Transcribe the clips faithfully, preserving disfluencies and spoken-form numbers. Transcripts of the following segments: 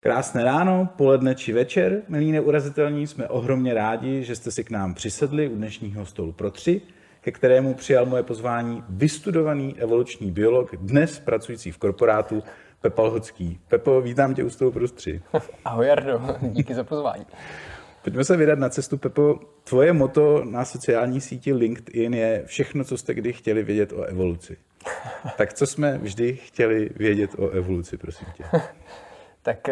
Krásné ráno, poledne či večer, milí neurazitelní, jsme ohromně rádi, že jste si k nám přisedli u dnešního stolu pro tři, ke kterému přijal moje pozvání vystudovaný evoluční biolog, dnes pracující v korporátu, Pepa Lhocký. Pepo, vítám tě u stolu pro tři. Ahoj Jardo, díky za pozvání. Pojďme se vydat na cestu, Pepo. Tvoje motto na sociální síti LinkedIn je všechno, co jste kdy chtěli vědět o evoluci. Tak co jsme vždy chtěli vědět o evoluci, prosím tě? Tak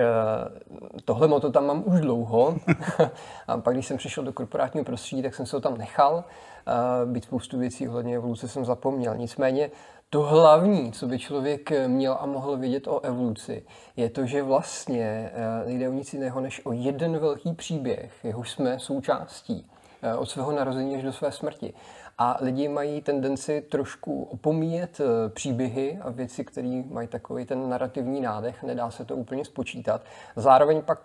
tohle motto tam mám už dlouho. A pak, když jsem přišel do korporátního prostředí, tak jsem se ho tam nechal. Být spoustu věcí ohledně evoluce jsem zapomněl. Nicméně to hlavní, co by člověk měl a mohl vědět o evoluci, je to, že vlastně nejde o nic jiného, než o jeden velký příběh, jehož jsme součástí od svého narození až do své smrti. A lidi mají tendenci trošku opomíjet příběhy a věci, které mají takový ten narrativní nádech, nedá se to úplně spočítat. Zároveň pak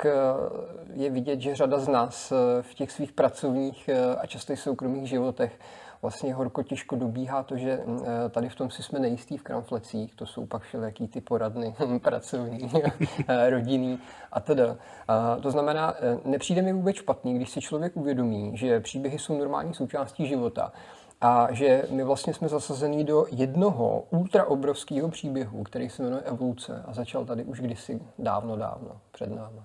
je vidět, že řada z nás v těch svých pracovních a často i soukromých životech vlastně horko těžko dobíhá to, že tady v tom si jsme nejistí v kramflecích, to jsou pak všelijaký ty poradny pracovní, rodinný a teda. To znamená, nepřijde mi vůbec špatný, když si člověk uvědomí, že příběhy jsou normální součástí života a že my vlastně jsme zasazení do jednoho ultraobrovského příběhu, který se jmenuje evoluce a začal tady už kdysi dávno, dávno před náma.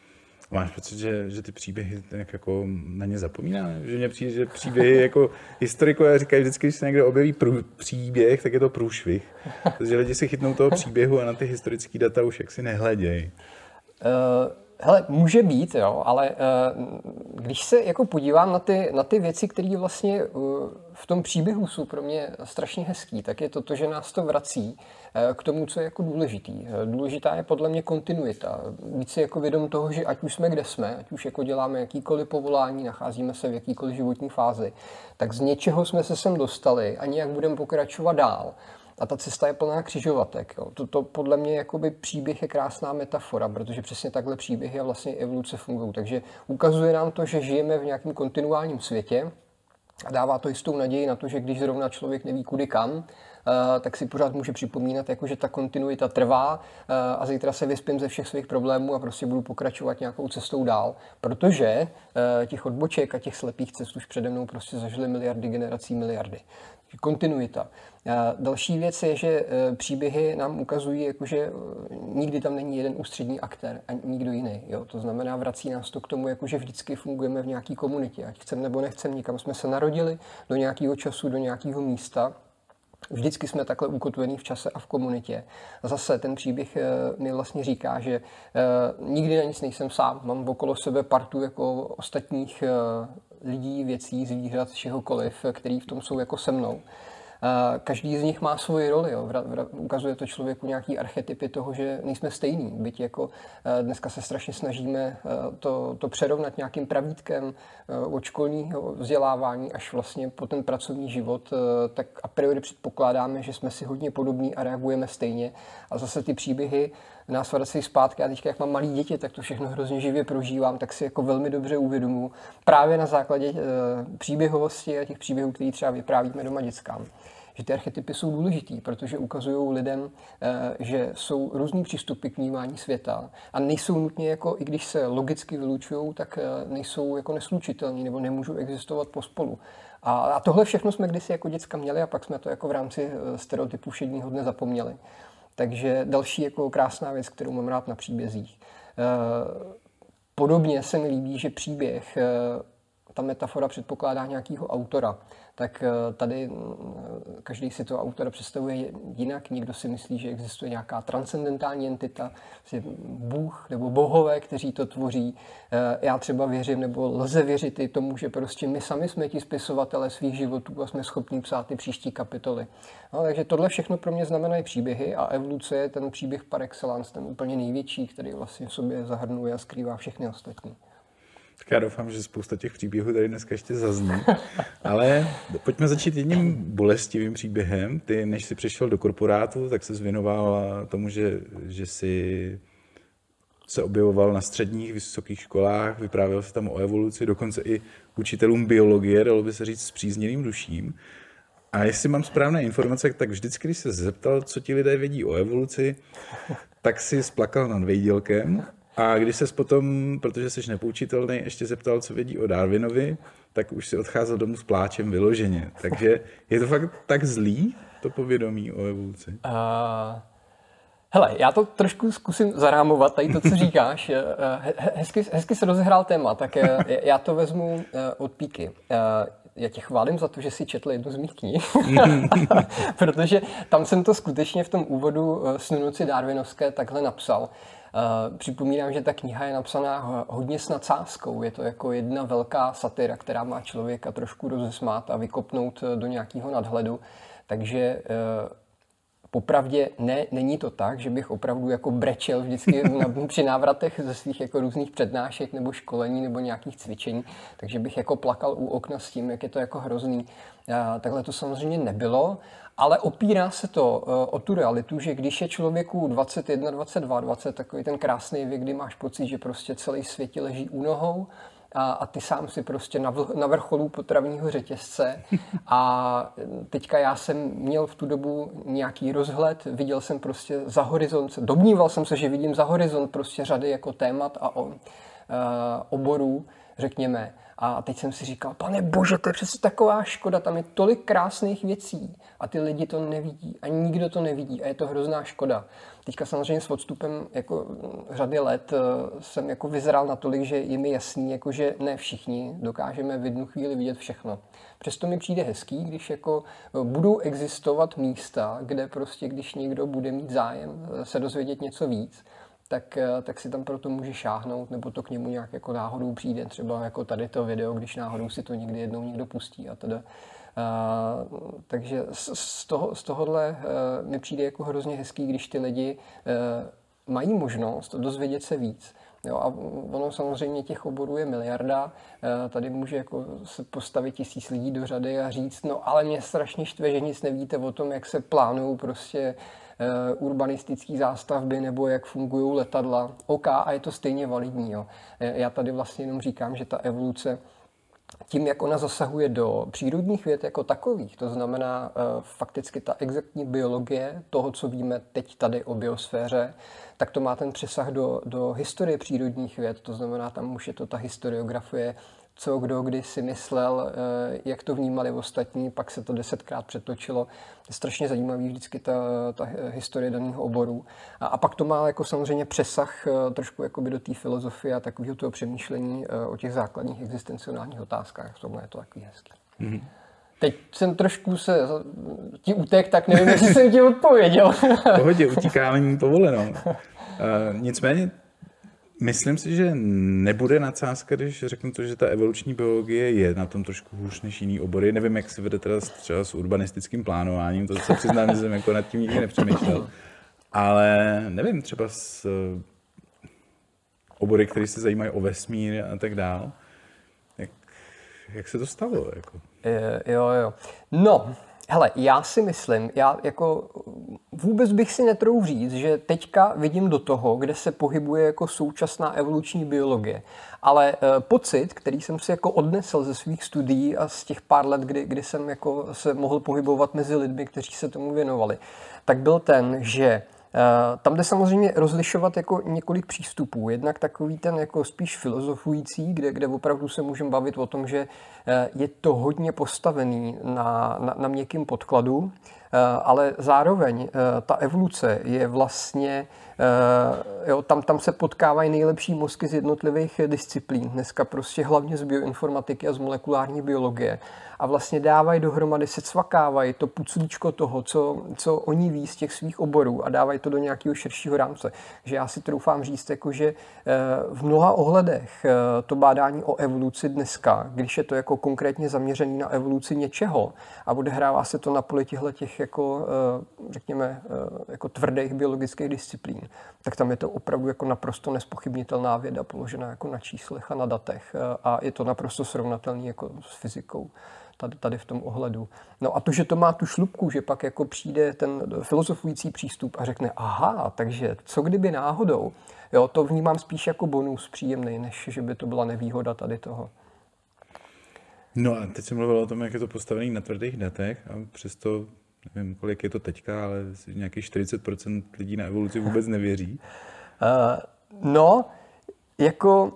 Máš pocit, že, že ty příběhy tak jako na ně zapomínáme? Že mně přijde, že příběhy jako historikové říkají vždycky, když se někde objeví prů, příběh, tak je to průšvih. Takže lidi si chytnou toho příběhu a na ty historické data už jaksi nehledějí. Uh... Hele, může být, jo, ale uh, když se jako podívám na ty, na ty věci, které vlastně uh, v tom příběhu jsou pro mě strašně hezký, tak je to to, že nás to vrací uh, k tomu, co je jako důležitý. Uh, důležitá je podle mě kontinuita. Víc si jako vědom toho, že ať už jsme kde jsme, ať už jako děláme jakýkoliv povolání, nacházíme se v jakýkoliv životní fázi, tak z něčeho jsme se sem dostali a nějak budeme pokračovat dál. A ta cesta je plná křižovatek. Jo. To, to podle mě jakoby příběh je krásná metafora, protože přesně takhle příběhy a vlastně evoluce fungují. Takže ukazuje nám to, že žijeme v nějakém kontinuálním světě a dává to jistou naději na to, že když zrovna člověk neví kudy kam, uh, tak si pořád může připomínat, jako, že ta kontinuita trvá uh, a zítra se vyspím ze všech svých problémů a prostě budu pokračovat nějakou cestou dál, protože uh, těch odboček a těch slepých cest už přede mnou prostě zažily miliardy generací miliardy. Kontinuita. Další věc je, že příběhy nám ukazují, jakože nikdy tam není jeden ústřední aktér a nikdo jiný. Jo? To znamená, vrací nás to k tomu, jakože vždycky fungujeme v nějaké komunitě. Ať chcem nebo nechcem, nikam jsme se narodili, do nějakého času, do nějakého místa. Vždycky jsme takhle ukotvení v čase a v komunitě. A zase ten příběh mi vlastně říká, že nikdy na nic nejsem sám. Mám okolo sebe partu jako ostatních lidí, věcí, zvířat, čehokoliv, který v tom jsou jako se mnou. Každý z nich má svoji roli. Jo. Ukazuje to člověku nějaký archetypy toho, že nejsme stejní. Byť jako dneska se strašně snažíme to, to přerovnat nějakým pravítkem od školního vzdělávání až vlastně po ten pracovní život, tak a priori předpokládáme, že jsme si hodně podobní a reagujeme stejně. A zase ty příběhy nás vracejí zpátky. A teďka, jak mám malý děti, tak to všechno hrozně živě prožívám, tak si jako velmi dobře uvědomuji právě na základě příběhovosti a těch příběhů, které třeba vyprávíme doma dětskám. Že ty archetypy jsou důležitý, protože ukazují lidem, že jsou různý přístupy k vnímání světa a nejsou nutně, jako, i když se logicky vylučují, tak nejsou jako neslučitelní nebo nemůžou existovat pospolu. A, a tohle všechno jsme kdysi jako děcka měli a pak jsme to jako v rámci stereotypů všedního dne zapomněli. Takže další jako krásná věc, kterou mám rád na příbězích. Podobně se mi líbí, že příběh, ta metafora předpokládá nějakého autora. Tak tady každý si toho autora představuje jinak. Někdo si myslí, že existuje nějaká transcendentální entita, Bůh nebo bohové, kteří to tvoří. Já třeba věřím, nebo lze věřit i tomu, že prostě my sami jsme ti spisovatelé svých životů a jsme schopni psát ty příští kapitoly. No, takže tohle všechno pro mě znamenají příběhy a evoluce je ten příběh par excellence, ten úplně největší, který vlastně v sobě zahrnuje a skrývá všechny ostatní. Tak já doufám, že spousta těch příběhů tady dneska ještě zazní. Ale pojďme začít jedním bolestivým příběhem. Ty, než jsi přišel do korporátu, tak se věnoval tomu, že, že jsi se objevoval na středních, vysokých školách, vyprávěl se tam o evoluci, dokonce i učitelům biologie, dalo by se říct s příznivým duším. A jestli mám správné informace, tak vždycky, když se zeptal, co ti lidé vědí o evoluci, tak si splakal nad vejdělkem. A když ses potom, protože jsi nepoučitelný, ještě zeptal, co vědí o Darwinovi, tak už si odcházel domů s pláčem vyloženě. Takže je to fakt tak zlý, to povědomí o evoluci? Uh... Hele, já to trošku zkusím zarámovat, tady to, co říkáš. Hezky, hezky se rozehrál téma, tak já to vezmu od píky. Já tě chválím za to, že jsi četl jednu z mých knih, protože tam jsem to skutečně v tom úvodu Snu noci darwinovské takhle napsal. Připomínám, že ta kniha je napsaná hodně s nadsázkou. Je to jako jedna velká satyra, která má člověka trošku rozesmát a vykopnout do nějakého nadhledu. Takže popravdě ne, není to tak, že bych opravdu jako brečel vždycky na, při návratech ze svých jako různých přednášek nebo školení nebo nějakých cvičení, takže bych jako plakal u okna s tím, jak je to jako hrozný. A takhle to samozřejmě nebylo, ale opírá se to o tu realitu, že když je člověku dvacet jedna, dvacet dva, dvacet, takový ten krásný věk, kdy máš pocit, že prostě celý svět ti leží u nohou, A, a ty sám si prostě na, vl, na vrcholu potravního řetězce. A teďka já jsem měl v tu dobu nějaký rozhled, viděl jsem prostě za horizont, domníval jsem se, že vidím za horizont prostě řady jako témat a o, uh, oborů, řekněme. A teď jsem si říkal, pane bože, to je přece taková škoda, tam je tolik krásných věcí a ty lidi to nevidí a nikdo to nevidí a je to hrozná škoda. Teďka samozřejmě s odstupem jako řady let jsem jako vyzral natolik, že je mi jasný, jako že ne všichni dokážeme v jednu chvíli vidět všechno. Přesto mi přijde hezký, když jako budou existovat místa, kde prostě, když někdo bude mít zájem se dozvědět něco víc, tak, tak si tam proto může šáhnout, nebo to k němu nějak jako náhodou přijde, třeba jako tady to video, když náhodou si to někdy jednou někdo pustí a teda. Uh, takže z, z, toho, z tohohle uh, mi přijde jako hrozně hezký, když ty lidi uh, mají možnost dozvědět se víc. Jo, a ono samozřejmě těch oborů je miliarda, uh, tady může jako se postavit tisíc lidí do řady a říct, no ale mě strašně štve, že nic nevíte o tom, jak se plánují prostě uh, urbanistické zástavby nebo jak fungují letadla. OK, a je to stejně validní. Jo. Já tady vlastně jenom říkám, že ta evoluce tím, jak ona zasahuje do přírodních věd jako takových, to znamená uh, fakticky ta exaktní biologie toho, co víme teď tady o biosféře, tak to má ten přesah do, do historie přírodních věd, to znamená, tam už je to ta historiografie, co kdo kdy si myslel, jak to vnímali ostatní, pak se to desetkrát přetočilo. Je strašně zajímavý vždycky ta, ta historie daného oboru. A, a pak to má jako samozřejmě přesah trošku jakoby do té filozofie a takového toho přemýšlení o těch základních existenciálních otázkách. V tomhle je to takový hezký. Mm-hmm. Teď jsem trošku se ti utek, tak nevím, jestli jsem ti odpověděl. V pohodě, utíká není povoleno. Uh, nicméně myslím si, že nebude nadsázka, když řeknu to, že ta evoluční biologie je na tom trošku hůř než jiný obory. Nevím, jak se vede teda třeba s urbanistickým plánováním, to se přiznám, že jsem jako nad tím nikdy nepřemýšlel. Ale nevím, třeba s obory, které se zajímají o vesmír a tak dál. Jak, jak se to stalo? Jako? Jo, jo. No, hele, já si myslím, já jako vůbec bych si netrouf říct, že teďka vidím do toho, kde se pohybuje jako současná evoluční biologie. Ale e, pocit, který jsem si jako odnesl ze svých studií a z těch pár let, kdy, kdy jsem jako se mohl pohybovat mezi lidmi, kteří se tomu věnovali, tak byl ten, že tam jde samozřejmě rozlišovat jako několik přístupů. Jednak takový ten jako spíš filozofující, kde, kde opravdu se můžeme bavit o tom, že je to hodně postavený na, na, na měkkým podkladu, ale zároveň ta evoluce je vlastně, jo, tam, tam se potkávají nejlepší mozky z jednotlivých disciplín. Dneska prostě hlavně z bioinformatiky a z molekulární biologie. A vlastně dávají dohromady, se cvakávají to puclíčko toho, co, co oni ví z těch svých oborů a dávají to do nějakého širšího rámce. Takže já si troufám říct, jako, že v mnoha ohledech to bádání o evoluci dneska, když je to jako konkrétně zaměřený na evoluci něčeho a odehrává se to na poli těchto těch jako, řekněme, jako tvrdých biologických disciplín, tak tam je to opravdu jako naprosto nespochybnitelná věda položená jako na číslech a na datech a je to naprosto srovnatelný jako s fyzikou. Tady, tady v tom ohledu. No a to, že to má tu šlupku, že pak jako přijde ten filozofující přístup a řekne, aha, takže co kdyby náhodou, jo, to vnímám spíš jako bonus příjemný, než že by to byla nevýhoda tady toho. No a teď jsem mluvil o tom, jak je to postavené na tvrdých datech a přesto, nevím, kolik je to teďka, ale nějakých čtyřicet procent lidí na evoluci vůbec nevěří. Uh, no, Jako...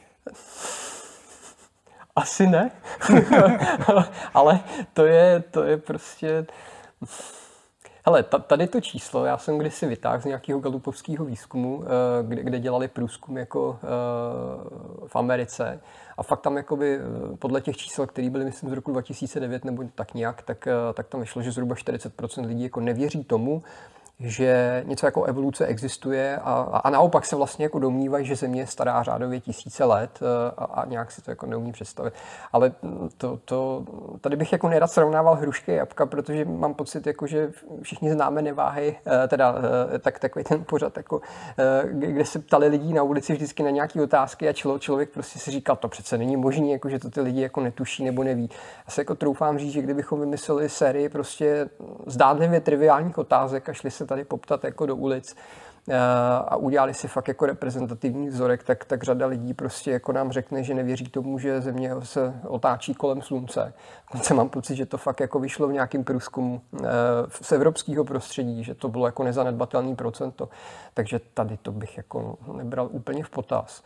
Asi ne, ale to je, to je prostě... Hele, tady to číslo, já jsem kdysi vytáhl z nějakého galupovského výzkumu, kde, kde dělali průzkum jako v Americe a fakt tam jakoby podle těch čísel, které byly myslím z roku dva tisíce devět nebo tak nějak, tak, tak tam vyšlo, že zhruba čtyřicet procent lidí jako nevěří tomu, že něco jako evoluce existuje a, a naopak se vlastně jako domnívají, že Země je stará řádově tisíce let a, a nějak si to jako neumí představit. Ale to, to, tady bych jako nerad srovnával hrušky a jabka, protože mám pocit, jako, že všichni známe Neváhy, teda tak, takový ten pořad, jako, kde se ptali lidí na ulici vždycky na nějaké otázky a člo, člověk prostě si říkal, to přece není možné, jako, že to ty lidi jako netuší nebo neví. Já se jako troufám říct, že kdybychom vymysleli sérii prostě zdánlivě triviálních otázek a šli se tady poptat jako do ulic a udělali si fakt jako reprezentativní vzorek, tak, tak řada lidí prostě jako nám řekne, že nevěří tomu, že Země se otáčí kolem Slunce. Konce mám pocit, že to fakt jako vyšlo v nějakém průzkumu z evropského prostředí, že to bylo jako nezanedbatelný procento. Takže tady to bych jako nebral úplně v potaz.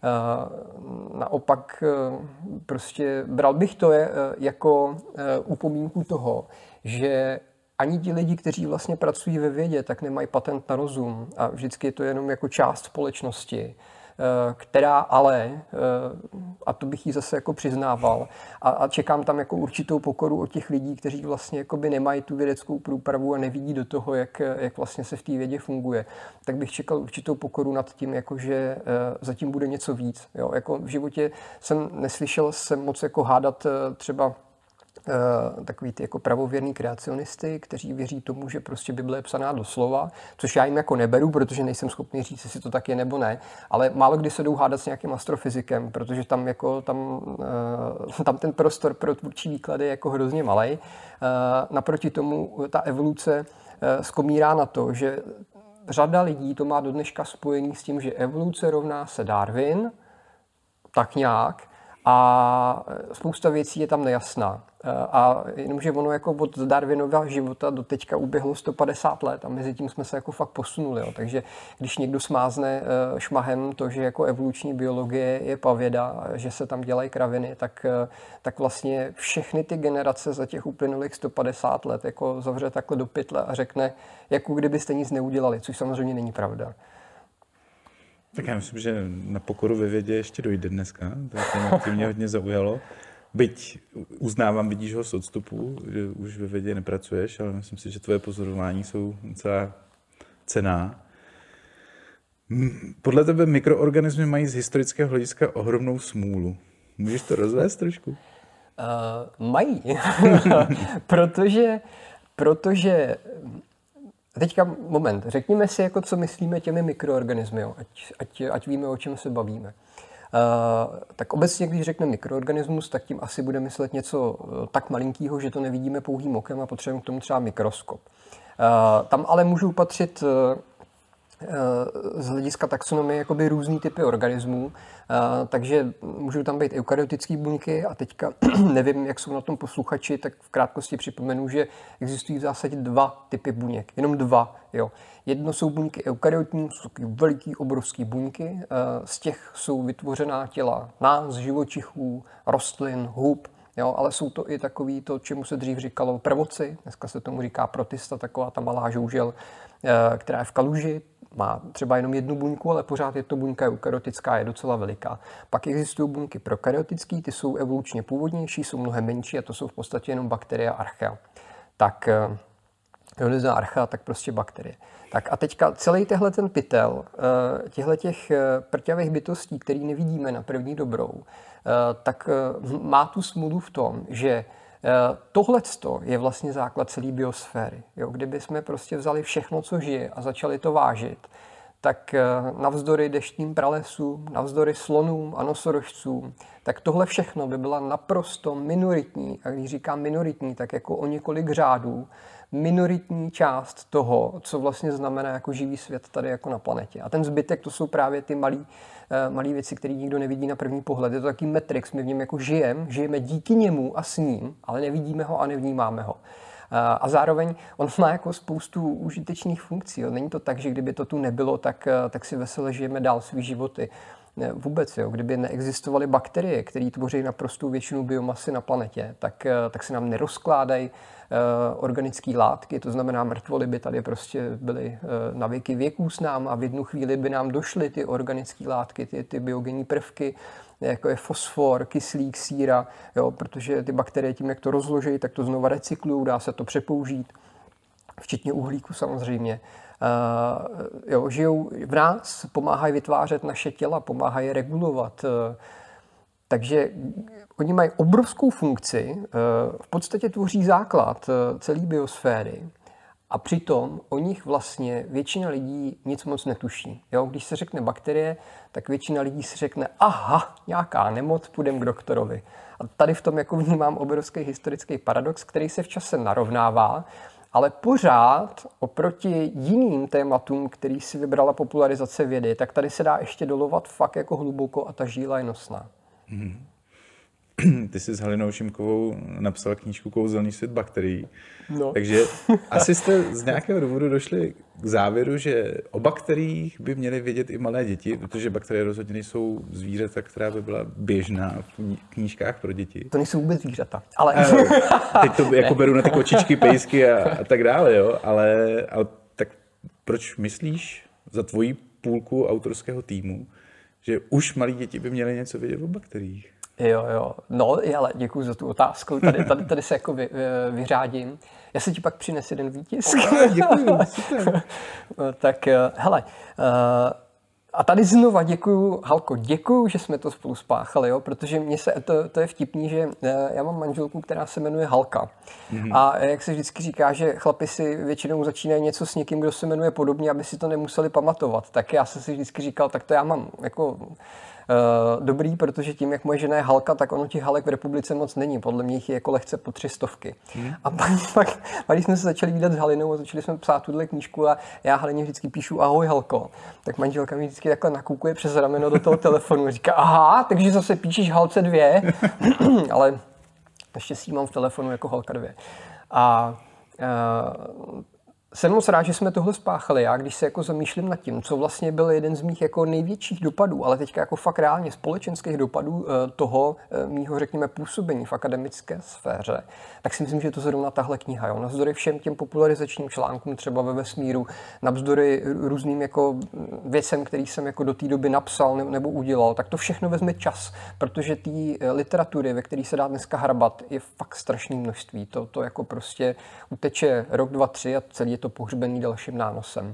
Naopak prostě bral bych to jako upomínku toho, že ani ti lidi, kteří vlastně pracují ve vědě, tak nemají patent na rozum a vždycky je to jenom jako část společnosti, která ale, a to bych jí zase jako přiznával, a, a čekám tam jako určitou pokoru od těch lidí, kteří vlastně jakoby nemají tu vědeckou průpravu a nevidí do toho, jak, jak vlastně se v té vědě funguje, tak bych čekal určitou pokoru nad tím, jako že zatím bude něco víc. Jo? Jako v životě jsem neslyšel jsem moc jako hádat třeba Uh, takový ty jako pravověrný kreacionisty, kteří věří tomu, že prostě Bible je psaná doslova, což já jim jako neberu, protože nejsem schopný říct, jestli to tak je nebo ne, ale málo kdy se jdou hádat s nějakým astrofyzikem, protože tam jako tam, uh, tam ten prostor pro tvůrčí výklady je jako hrozně malej. Uh, naproti tomu ta evoluce uh, skomírá na to, že řada lidí to má do dneška spojený s tím, že evoluce rovná se Darwin, tak nějak, a spousta věcí je tam nejasná. A jenomže ono jako od Darwinova života do teďka uběhlo sto padesát let a mezi tím jsme se jako fakt posunuli. Jo. Takže když někdo smázne šmahem to, že jako evoluční biologie je pavěda, že se tam dělají kraviny, tak, tak vlastně všechny ty generace za těch uplynulých sto padesát let jako zavře takhle do pytle a řekne, jako kdybyste nic neudělali, což samozřejmě není pravda. Tak já myslím, že na pokoru ve vědě ještě dojde dneska. To mě hodně zaujalo. Byť uznávám, vidíš ho z odstupu, že už ve vědě nepracuješ, ale myslím si, že tvoje pozorování jsou docela cenná. Podle tebe mikroorganismy mají z historického hlediska ohromnou smůlu. Můžeš to rozvést trošku? Uh, mají. protože, protože teďka moment, řekněme si, jako, co myslíme těmi mikroorganismy, jo? Ať, ať, ať víme, o čem se bavíme. Uh, tak obecně, když řekne mikroorganismus, tak tím asi bude myslet něco uh, tak malinkého, že to nevidíme pouhým okem a potřebujeme k tomu třeba mikroskop. Uh, tam ale můžou patřit uh, z hlediska taxonomie jakoby různý typy organismů, takže můžou tam být eukaryotické buňky a teďka nevím, jak jsou na tom posluchači, tak v krátkosti připomenu, že existují v zásadě dva typy buněk, jenom dva. Jo. Jedno jsou buňky eukaryotní, jsou veliký, obrovský buňky, z těch jsou vytvořená těla nás, živočichů, rostlin, hub, jo, ale jsou to i takový to, čemu se dřív říkalo prvoci, dneska se tomu říká protista, taková ta malá žoužel, která je v kaluži, má třeba jenom jednu buňku, ale pořád je to buňka eukaryotická, je docela veliká. Pak existují buňky prokaryotické, ty jsou evolučně původnější, jsou mnohem menší a to jsou v podstatě jenom bakterie a archea. Tak Ioniza archa, tak prostě bakterie. Tak a teďka celý tehle ten pytel, těchto těch prťavých bytostí, který nevidíme na první dobrou, tak má tu smůlu v tom, že tohleto je vlastně základ celé biosféry. Jo, kdyby jsme prostě vzali všechno, co žije a začali to vážit, tak navzdory deštným pralesům, navzdory slonům a nosorožcům, tak tohle všechno by byla naprosto minoritní, a když říkám minoritní, tak jako o několik řádů, minoritní část toho, co vlastně znamená jako živý svět tady jako na planetě. A ten zbytek, to jsou právě ty malý, malý věci, které nikdo nevidí na první pohled. Je to taký matrix, my v něm jako žijeme, žijeme díky němu a s ním, ale nevidíme ho a nevnímáme ho. A zároveň on má jako spoustu užitečných funkcí. Jo. Není to tak, že kdyby to tu nebylo, tak, tak si veselé žijeme dál svý životy. vůbec, jo, kdyby neexistovaly bakterie, které tvoří naprostou většinu biomasy na planetě, tak, tak se nám nerozkládají organické látky, to znamená mrtvoly by tady prostě byly na věky věků s námi a v jednu chvíli by nám došly ty organické látky, ty, ty biogenní prvky, jako je fosfor, kyslík, síra, jo, protože ty bakterie tím, jak to rozloží, tak to znova recyklují, dá se to přepoužít, včetně uhlíku samozřejmě. Uh, jo, žijou v nás, pomáhají vytvářet naše těla, pomáhají je regulovat. Uh, takže oni mají obrovskou funkci, uh, v podstatě tvoří základ uh, celé biosféry. A přitom o nich vlastně většina lidí nic moc netuší. Jo, když se řekne bakterie, tak většina lidí si řekne, aha, nějaká nemoc, půjdem k doktorovi. A tady v tom jako vnímám obrovský historický paradox, který se v čase narovnává, ale pořád oproti jiným tématům, který si vybrala popularizace vědy, tak tady se dá ještě dolovat fakt jako hluboko a ta žíla je nosná. Hmm. Ty jsi s Halinou Šimkovou napsal knížku Kouzelný svět bakterií. No. Takže asi jste z nějakého důvodu došli k závěru, že o bakteriích by měly vědět i malé děti, protože bakterie rozhodně nejsou zvířata, která by byla běžná v knížkách pro děti. To nejsou vůbec zvířata. Ale... Teď to jako beru na ty kočičky, pejsky a, a tak dále, jo. Ale, ale tak proč myslíš za tvoji půlku autorského týmu, že už malí děti by měly něco vědět o bakteriích? Jo, jo. No, ale děkuji za tu otázku. Tady, tady, tady se jako vy, vyřádím. Já si ti pak přinesu jeden výtisk. Oh, děkuji, super. Tak, hele, a tady znova děkuju, Halko, děkuju, že jsme to spolu spáchali, jo, protože mě se, to, to je vtipný, že já mám manželku, která se jmenuje Halka. Mm-hmm. A jak se vždycky říká, že chlapi si většinou začínají něco s někým, kdo se jmenuje podobně, aby si to nemuseli pamatovat. Tak já jsem si vždycky říkal, tak to já mám jako... Uh, dobrý, protože tím, jak moje žena je Halka, tak ono těch Halek v republice moc není. Podle mě jich je jako lehce po tři stovky. Hmm. A pak, pak, pak, když jsme se začali vídat s Halinou a začali jsme psát tuhle knížku a já Halině vždycky píšu ahoj Halko, tak manželka mi vždycky takhle nakoukuje přes rameno do toho telefonu a říká aha, takže zase píšeš Halce dvě, ale naštěstí mám v telefonu jako Halka dvě. A uh, jsem moc rád, že jsme tohle spáchali. Já když se jako zamýšlím nad tím, co vlastně byl jeden z mých jako největších dopadů, ale teďka jako fakt reálně společenských dopadů toho mýho, řekněme, působení v akademické sféře, tak si myslím, že je to zrovna tahle kniha. Jo. Navzdory všem těm popularizačním článkům třeba ve vesmíru, navzdory různým jako věcem, který jsem jako do té doby napsal nebo udělal, tak to všechno vezme čas, protože té literatury, ve které se dá dneska hrabat, je fakt strašné množství. To, to jako prostě uteče rok, dva, tři a celý to pohřbený dalším nánosem.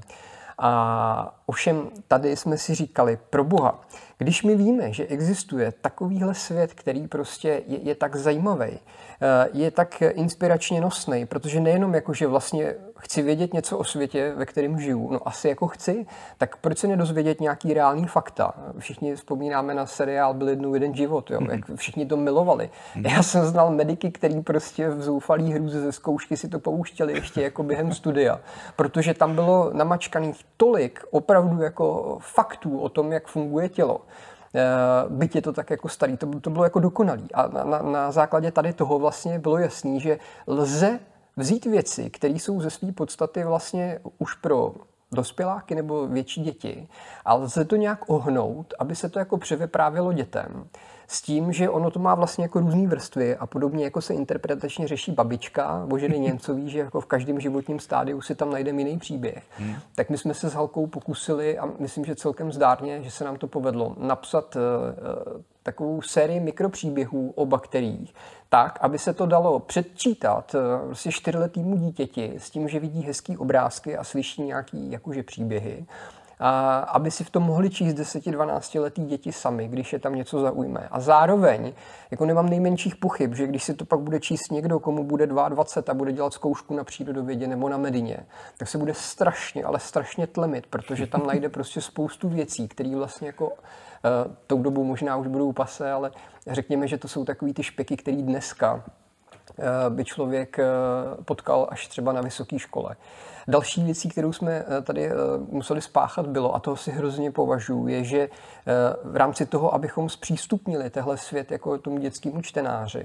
A ovšem tady jsme si říkali, pro Boha, když my víme, že existuje takovýhle svět, který prostě je, je tak zajímavý, je tak inspiračně nosný, protože nejenom jako, že vlastně chci vědět něco o světě, ve kterém žiju, no asi jako chci, tak proč se nedozvědět nějaký reální fakta? Všichni vzpomínáme na seriál Byl jednou jeden život, jo? Jak všichni to milovali. Já jsem znal mediky, který prostě v zoufalý hrůze ze zkoušky si to pouštěli ještě jako během studia, protože tam bylo namačkaných tolik opravdu jako faktů o tom, jak funguje tělo. Byť je to tak jako starý, to, to bylo jako dokonalý. A na, na, na základě tady toho vlastně bylo jasný, že lze vzít věci, které jsou ze své podstaty vlastně už pro dospěláky nebo větší děti, a lze to nějak ohnout, aby se to jako převyprávělo dětem. S tím, že ono to má vlastně jako různý vrstvy a podobně jako se interpretačně řeší babička Boženy Němcový, že jako v každém životním stádiu si tam najdeme jiný příběh. Hmm. Tak my jsme se s Halkou pokusili a myslím, že celkem zdárně, že se nám to povedlo napsat uh, takovou sérii mikropříběhů o bakteriích, tak, aby se to dalo předčítat uh, prostě čtyřletýmu dítěti s tím, že vidí hezký obrázky a slyší nějaký jakože příběhy. A aby si v tom mohli číst deset dvanáct letý děti sami, když je tam něco zaujme. A zároveň jako nemám nejmenších pochyb, že když si to pak bude číst někdo, komu bude dvacet dva a bude dělat zkoušku na přírodovědě nebo na medině, tak se bude strašně, ale strašně tlemit, protože tam najde prostě spoustu věcí, které vlastně jako uh, tou dobou možná už budou pase, ale řekněme, že to jsou takový ty špeky, který dneska by člověk potkal až třeba na vysoké škole. Další věcí, kterou jsme tady museli spáchat bylo, a toho si hrozně považuji, je, že v rámci toho, abychom zpřístupnili tehle svět jako tomu dětskému čtenáři,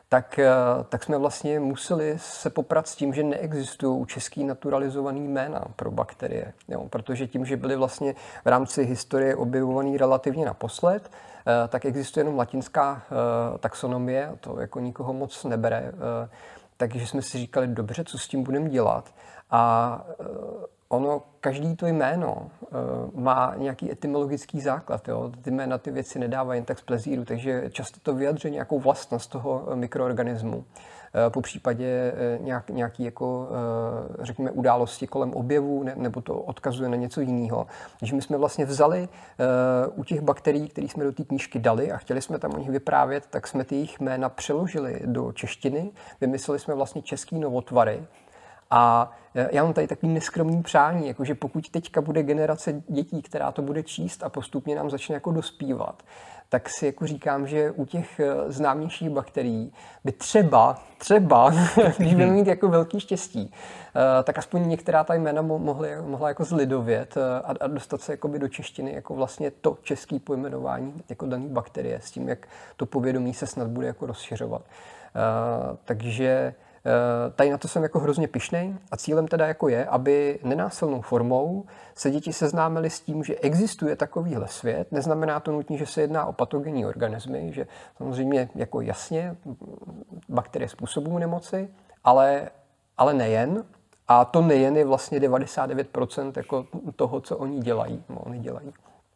tak, tak jsme vlastně museli se poprat s tím, že neexistují český naturalizovaný jména pro bakterie. Jo? Protože tím, že byly vlastně v rámci historie objevovaný relativně naposled, tak existuje jenom latinská taxonomie, a to jako nikoho moc nebere. Takže jsme si říkali, dobře, co s tím budeme dělat. A ono, každý to jméno uh, má nějaký etymologický základ. Jo? Ty jména ty věci nedávají jen tak z plezíru, takže často to vyjadřuje nějakou vlastnost toho mikroorganismu. Uh, po případě uh, nějak, nějaký jako, uh, řekněme, události kolem objevu, ne, nebo to odkazuje na něco jiného. Když my jsme vlastně vzali uh, u těch bakterií, které jsme do té knížky dali a chtěli jsme tam o nich vyprávět, tak jsme ty jejich jména přeložili do češtiny, vymysleli jsme vlastně český novotvary. A já mám tady takový neskromný přání, jakože pokud teďka bude generace dětí, která to bude číst a postupně nám začne jako dospívat, tak si jako říkám, že u těch známějších bakterií by třeba, třeba, když budeme mít jako velký štěstí, tak aspoň některá ta jména mohly, mohla jako zlidovět a, a dostat se jakoby do češtiny jako vlastně to české pojmenování jako daný bakterie s tím, jak to povědomí se snad bude jako rozšiřovat. Takže tady na to jsem jako hrozně pyšnej a cílem teda jako je, aby nenásilnou formou se děti seznámily s tím, že existuje takovýhle svět. Neznamená to nutně, že se jedná o patogenní organismy, že samozřejmě jako jasně bakterie způsobují nemoci, ale, ale nejen. A to nejen je vlastně devadesát devět procent jako toho, co oni dělají. No, oni dělají.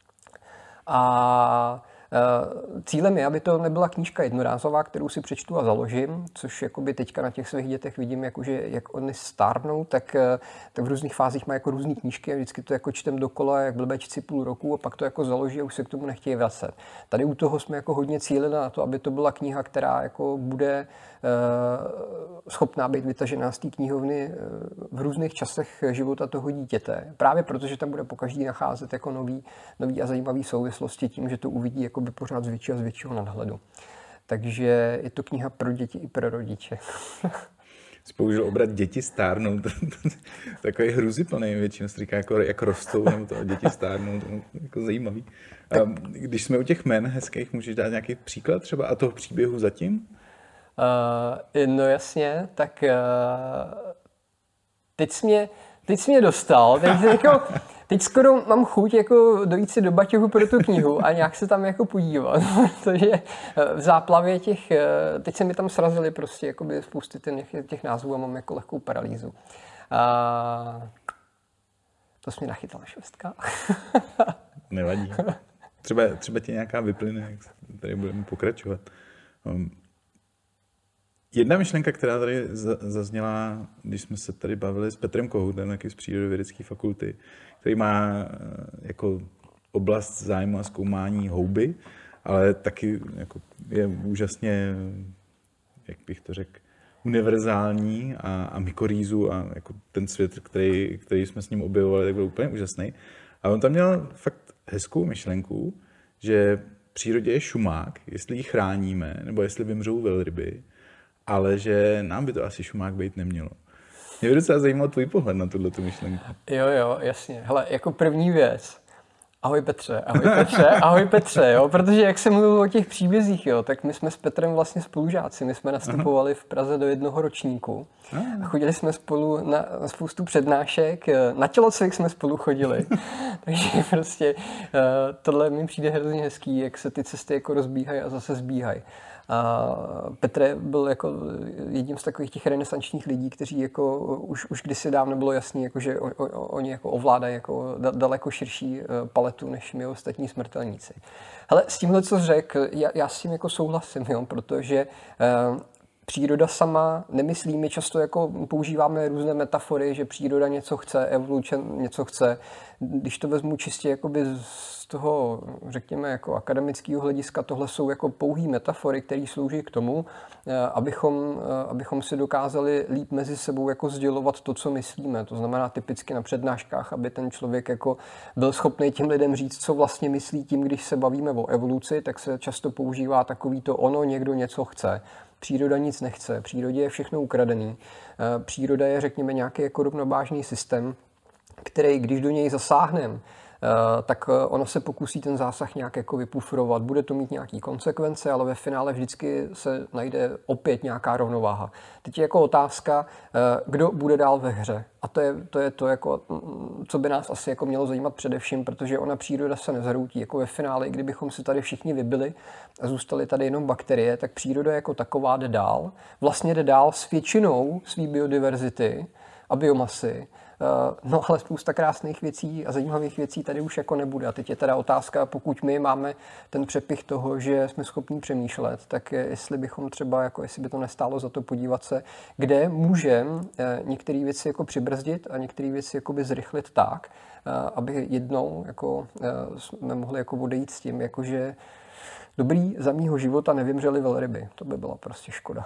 A cílem je, aby to nebyla knížka jednorázová, kterou si přečtu a založím, což jakoby teďka na těch svých dětech vidím, jakože jak oni stárnou, tak, tak v různých fázích má jako různý knížky a vždycky to jako čtem dokola, jak blbečci půl roku a pak to jako založí a už se k tomu nechtějí vracet. Tady u toho jsme jako hodně cílili na to, aby to byla kniha, která jako bude uh, schopná být vytažená z té knihovny v různých časech života toho dítěte. Právě protože tam bude pokaždý nacházet jako nový, nový a zajímavý souvislosti tím, že to uvidí jako by pořád z většího a z většího nadhledu. Takže je to kniha pro děti i pro rodiče. Jsi použil obrat děti stárnou, takový hruziplný většinou se říká, jako, jak rostou, nebo to děti stárnou, to jako zajímavý. Tak. A když jsme u těch jmen hezkých, můžeš dát nějaký příklad třeba a toho příběhu zatím? Uh, no jasně, tak uh, teď jsi mě, teď jsi mě dostal, teď, jako, teď skoro mám chuť jako dojít si do baťohu pro tu knihu a nějak se tam jako podívat, protože v záplavě těch, teď se mi tam srazily prostě jakoby spousty těch, těch názvů a mám jako lehkou paralýzu. Uh, to jsi mě nachytala švestka. Nevadí. Třeba, třeba ti nějaká vyplyne, jak tady budeme pokračovat. Um, Jedna myšlenka, která tady zazněla, když jsme se tady bavili s Petrem Kohoutem, z Přírodovědecké fakulty, který má jako oblast zájmu a zkoumání houby, ale taky jako je úžasně, jak bych to řekl, univerzální a, a mykorýzu a jako ten svět, který, který jsme s ním objevovali, tak byl úplně úžasný. A on tam měl fakt hezkou myšlenku, že v přírodě je šumák, jestli ji chráníme, nebo jestli vymřou velryby, ale že nám by to asi šumák být nemělo. Mě by docela zajímal tvůj pohled na tuto myšlenku. Jo, jo, jasně. Hele, jako první věc. Ahoj Petře, ahoj Petře, ahoj Petře, jo, protože jak jsem mluvil o těch příbězích, jo, tak my jsme s Petrem vlastně spolužáci, my jsme nastupovali v Praze do jednoho ročníku a chodili jsme spolu na, na spoustu přednášek, na tělocvik jsme spolu chodili, takže prostě tohle mi přijde hrozně hezký, jak se ty cesty jako rozbíhají a zase zbíhají. A Petr byl jako jedním z takových těch renesančních lidí, kteří jako už, už kdysi dávno bylo jasný, jako, že on, on, oni jako ovládají jako daleko širší paletu než my ostatní smrtelníci. Hele, s tímhle, co řekl, já, já s tím jako souhlasím, jo, protože eh, příroda sama nemyslí, my často jako používáme různé metafory, že příroda něco chce, evoluce něco chce. Když to vezmu čistě jakoby z toho, řekněme, jako akademického hlediska, tohle jsou jako pouhý metafory, které slouží k tomu, abychom, abychom si dokázali líp mezi sebou jako sdělovat to, co myslíme. To znamená typicky na přednáškách, aby ten člověk jako byl schopný těm lidem říct, co vlastně myslí tím, když se bavíme o evoluci, tak se často používá takový to ono, někdo něco chce. Příroda nic nechce, přírodě je všechno ukradený. Příroda je, řekněme, nějaký jako rovnovážný systém, který, když do něj zasáhneme, tak ono se pokusí ten zásah nějak jako vypufrovat. Bude to mít nějaký konsekvence, ale ve finále vždycky se najde opět nějaká rovnováha. Teď je jako otázka, kdo bude dál ve hře. A to je to, je to jako, co by nás asi jako mělo zajímat především, protože ona příroda se nezhroutí. Jako ve finále, i kdybychom si tady všichni vybili a zůstaly tady jenom bakterie, tak příroda jako taková jde dál. Vlastně jde dál s většinou své biodiverzity a biomasy. No ale spousta krásných věcí a zajímavých věcí tady už jako nebude. A teď je teda otázka, pokud my máme ten přepich toho, že jsme schopní přemýšlet, tak jestli bychom třeba, jako jestli by to nestálo za to podívat se, kde můžeme některé věci jako přibrzdit a některé věci jako by zrychlit tak, aby jednou jako jsme mohli jako odejít s tím, jakože dobrý, za mýho života nevymřely velryby. To by byla prostě škoda.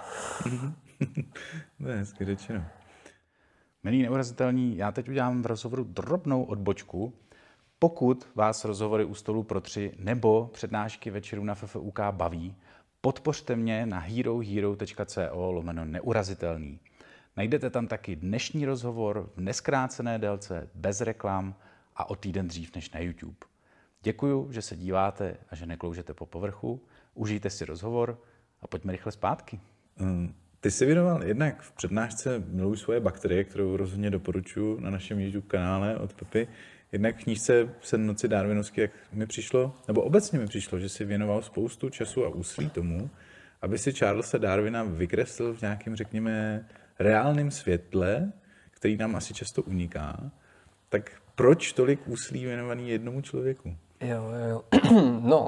To je hezky řečeno. Milí neurazitelní, já teď udělám v rozhovoru drobnou odbočku. Pokud vás rozhovory u stolu pro tři nebo přednášky večerů na F F U K baví, podpořte mě na herohero tečka co lomeno neurazitelný. Najdete tam taky dnešní rozhovor v neskrácené délce, bez reklam a o týden dřív než na YouTube. Děkuju, že se díváte a že nekloužete po povrchu. Užijte si rozhovor a pojďme rychle zpátky. Mm. Ty jsi věnoval jednak v přednášce Miluji svoje bakterie, kterou rozhodně doporučuji na našem YouTube kanále od Pepy. Jednak v knížce Sen noci darwinovské, jak mi přišlo, nebo obecně mi přišlo, že jsi věnoval spoustu času a úsilí tomu, aby si Charlesa Darwina vykreslil v nějakém, řekněme, reálném světle, který nám asi často uniká. Tak proč tolik úsilí věnovaný jednomu člověku? Jo, jo, jo. No,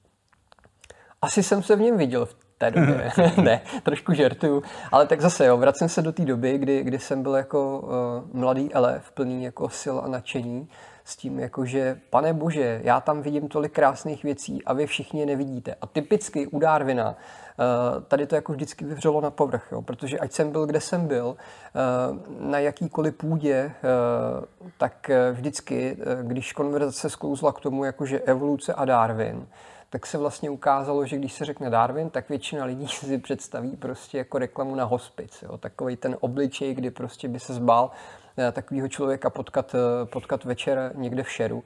asi jsem se v něm viděl v té době. Ne, trošku žertuju. Ale tak zase, jo, vracím se do té doby, kdy, kdy jsem byl jako uh, mladý elef, plný jako sil a nadšení, s tím jako, že pane bože, já tam vidím tolik krásných věcí a vy všichni je nevidíte. A typicky u Darwina uh, tady to jako vždycky vyvřelo na povrch, jo, protože ať jsem byl, kde jsem byl, uh, na jakýkoliv půdě, uh, tak vždycky, uh, když konverzace sklouzla k tomu, jakože evoluce a Darwin, tak se vlastně ukázalo, že když se řekne Darwin, tak většina lidí si představí prostě jako reklamu na hospic. Jo? Takový ten obličej, kdy prostě by se zbál takového člověka potkat, potkat večer někde v šeru.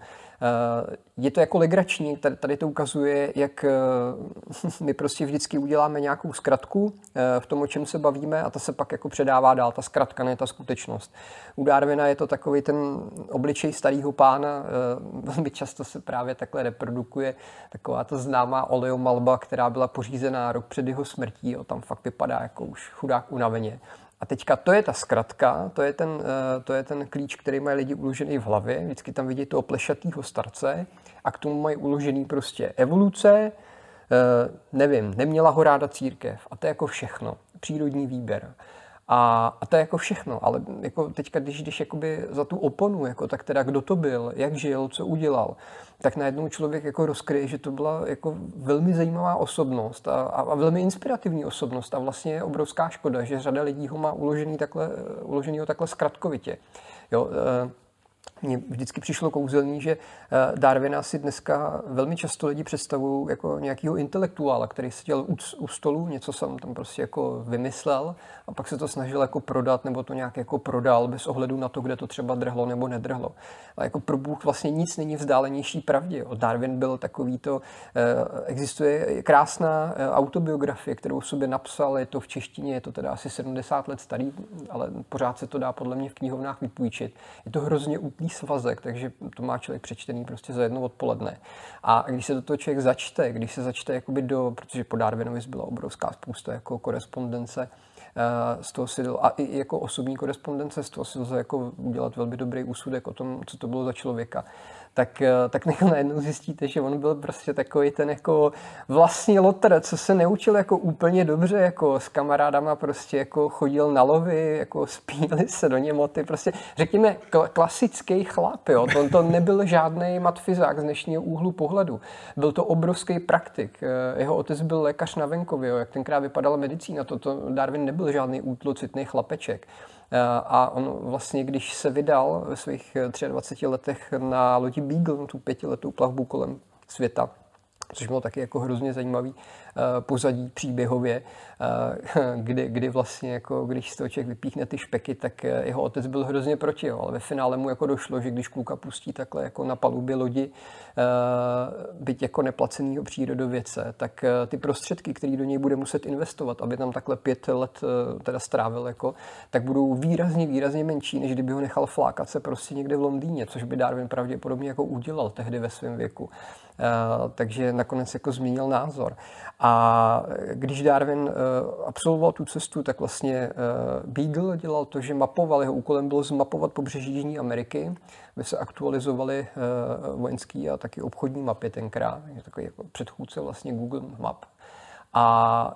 Je to jako legrační, tady, tady to ukazuje, jak my prostě vždycky uděláme nějakou zkratku v tom, o čem se bavíme a ta se pak jako předává dál, ta zkratka, ne ta skutečnost. U Darwina je to takový ten obličej starého pána, velmi často se právě takhle reprodukuje taková ta známá oleomalba, která byla pořízená rok před jeho smrtí, o tam fakt vypadá jako už chudák unaveně. A teďka to je ta zkratka, to je ten, to je ten klíč, který mají lidi uložený v hlavě. Vždycky tam vidí toho plešatýho starce a k tomu mají uložený prostě evoluce, nevím, neměla ho ráda církev. A to je jako všechno, přírodní výběr. A, a to je jako všechno, ale jako teďka, když jdeš jakoby za tu oponu, jako, tak teda kdo to byl, jak žil, co udělal, tak najednou člověk jako rozkryje, že to byla jako velmi zajímavá osobnost a, a, a velmi inspirativní osobnost a vlastně je obrovská škoda, že řada lidí ho má uložený takhle, uloženýho takhle zkratkovitě. Jo, mně vždycky přišlo kouzelný, že Darwina si dneska velmi často lidi představují jako nějakého intelektuála, který seděl u, u stolu, něco jsem tam prostě jako vymyslel a pak se to snažil jako prodat nebo to nějak jako prodal bez ohledu na to, kde to třeba drhlo nebo nedrhlo. A jako pro Bůh vlastně nic není vzdálenější pravdě. Jo. Darwin byl takový to, existuje krásná autobiografie, kterou sobě napsal, je to v češtině, je to teda asi sedmdesát let starý, ale pořád se to dá podle mě v knihovnách vypůjčit. Je to hrozně útlý svazek, takže to má člověk přečtený prostě za jedno odpoledne. A když se do toho člověk začte, když se začte jakoby do, protože po Darwinovi byla obrovská spousta jako korespondence, z toho si dal, a i jako osobní korespondence, z toho si lze jako udělat velmi dobrý úsudek o tom, co to bylo za člověka. Tak, tak najednou zjistíte, že on byl prostě takový ten jako vlastní lotr, co se neučil jako úplně dobře, jako s kamarádama prostě jako chodil na lovy, jako spíli se do němoty, prostě řekněme klasický chlap, jo. To, to nebyl žádný matfizák z dnešního úhlu pohledu. Byl to obrovský praktik. Jeho otec byl lékař na venkově, jo. Jak tenkrát vypadala medicína, to, to Darwin nebyl žádný útlocitný chlapeček. A on vlastně, když se vydal ve svých dvaceti třech letech na lodi Beagle, tu pětiletou plavbu kolem světa, což bylo taky jako hrozně zajímavý uh, pozadí příběhově, uh, kdy, kdy vlastně jako, když z toho člověk vypíchne ty špeky, tak jeho otec byl hrozně proti, jo, ale ve finále mu jako došlo, že když kluka pustí takhle jako na palubě lodi, uh, byť jako neplacenýho přírodovědce, tak uh, ty prostředky, které do něj bude muset investovat, aby tam takhle pět let uh, teda strávil, jako, tak budou výrazně, výrazně menší, než kdyby ho nechal flákat se prostě někde v Londýně, což by Darwin pravděpodobně jako udělal tehdy ve svém věku. Uh, takže nakonec jako změnil názor. A když Darwin uh, absolvoval tu cestu, tak vlastně uh, Beagle dělal to, že mapoval, jeho úkolem bylo zmapovat pobřeží Jižní Ameriky, aby se aktualizovaly uh, vojenský a taky obchodní mapy tenkrát, takový jako předchůdce vlastně Google Map. A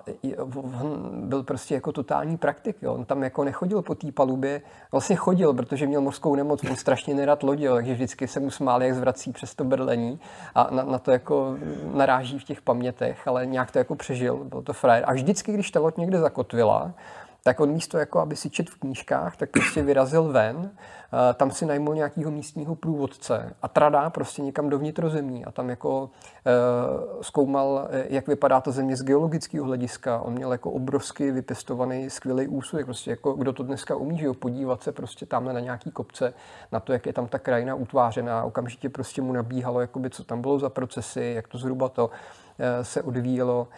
byl prostě jako totální praktik. Jo. On tam jako nechodil po té palubě, vlastně chodil, protože měl mořskou nemoc, on strašně nerad lodil, takže vždycky se mu smáli, jak zvrací přes to brlení a na, na to jako naráží v těch pamětech, ale nějak to jako přežil, byl to frajer. A vždycky, když ta loď někde zakotvila, tak on místo, jako aby si čet v knížkách, tak prostě vyrazil ven, tam si najmul nějakého místního průvodce a tradá prostě někam do vnitrozemí a tam jako e, zkoumal, jak vypadá ta země z geologického hlediska. On měl jako obrovsky vypěstovaný skvělý úsudek, prostě jako kdo to dneska umí, že jo, podívat se prostě tamhle na nějaký kopce, na to, jak je tam ta krajina utvářená, okamžitě prostě mu nabíhalo, jakoby, co tam bylo za procesy, jak to zhruba to se odvíjelo,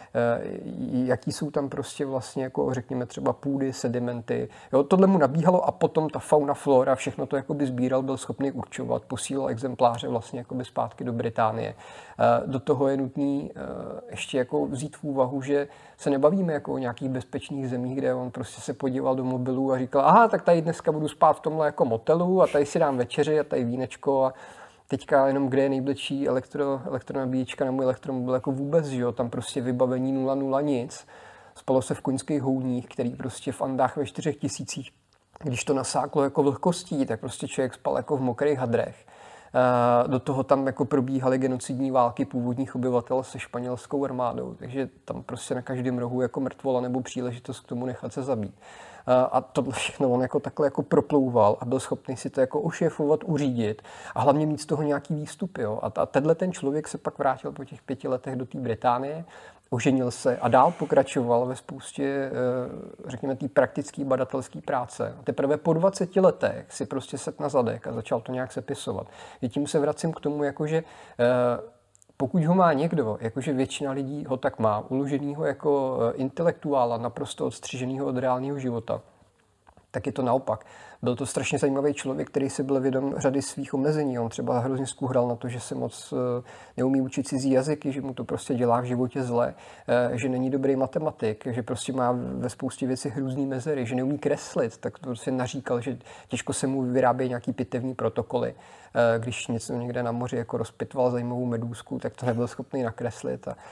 jaký jsou tam prostě vlastně, jako řekněme třeba půdy, sedimenty. Jo, tohle mu nabíhalo a potom ta fauna, flora, všechno to jakoby sbíral, byl schopný určovat, posílal exempláře vlastně jakoby zpátky do Británie. Do toho je nutný ještě jako vzít v úvahu, že se nebavíme jako o nějakých bezpečných zemích, kde on prostě se podíval do mobilu a říkal, aha, tak tady dneska budu spát v tomhle jako motelu a tady si dám večeři a tady vínečko a teďka jenom kde je nejbližší elektro, elektronabíječka na můj elektromobil, jako vůbec, že jo, tam prostě vybavení nula nula nic. Spalo se v koňských houních, který prostě v Andách ve čtyřech tisících, když to nasáklo jako vlhkostí, tak prostě člověk spal jako v mokrých hadrech. Do toho tam jako probíhaly genocidní války původních obyvatel se španělskou armádou, takže tam prostě na každém rohu jako mrtvola nebo příležitost k tomu nechat se zabít. A tohle všechno on jako takhle jako proplouval a byl schopný si to jako ošéfovat, uřídit a hlavně mít z toho nějaký výstupy. Jo. A tenhle ten člověk se pak vrátil po těch pěti letech do té Británie, oženil se a dál pokračoval ve spoustě, řekněme, té praktické badatelské práce. A teprve po dvaceti letech si prostě set na zadek a začal to nějak sepisovat. I tím se vracím k tomu, jakože pokud ho má někdo, jakože většina lidí ho tak má, uloženýho jako intelektuála, naprosto odstřiženýho od reálného života, tak je to naopak. Byl to strašně zajímavý člověk, který si byl vědom řady svých omezení. On třeba hrozně zkůhral na to, že se moc neumí učit cizí jazyky, že mu to prostě dělá v životě zle, že není dobrý matematik, že prostě má ve spoustě věcí hrůzný mezery, že neumí kreslit, tak to prostě naříkal, že těžko se mu vyrábějí nějaký pitevní protokoly. Když něco někde na moři jako rozpitval zajímavou medůzku, tak to nebyl schopný nakreslit. A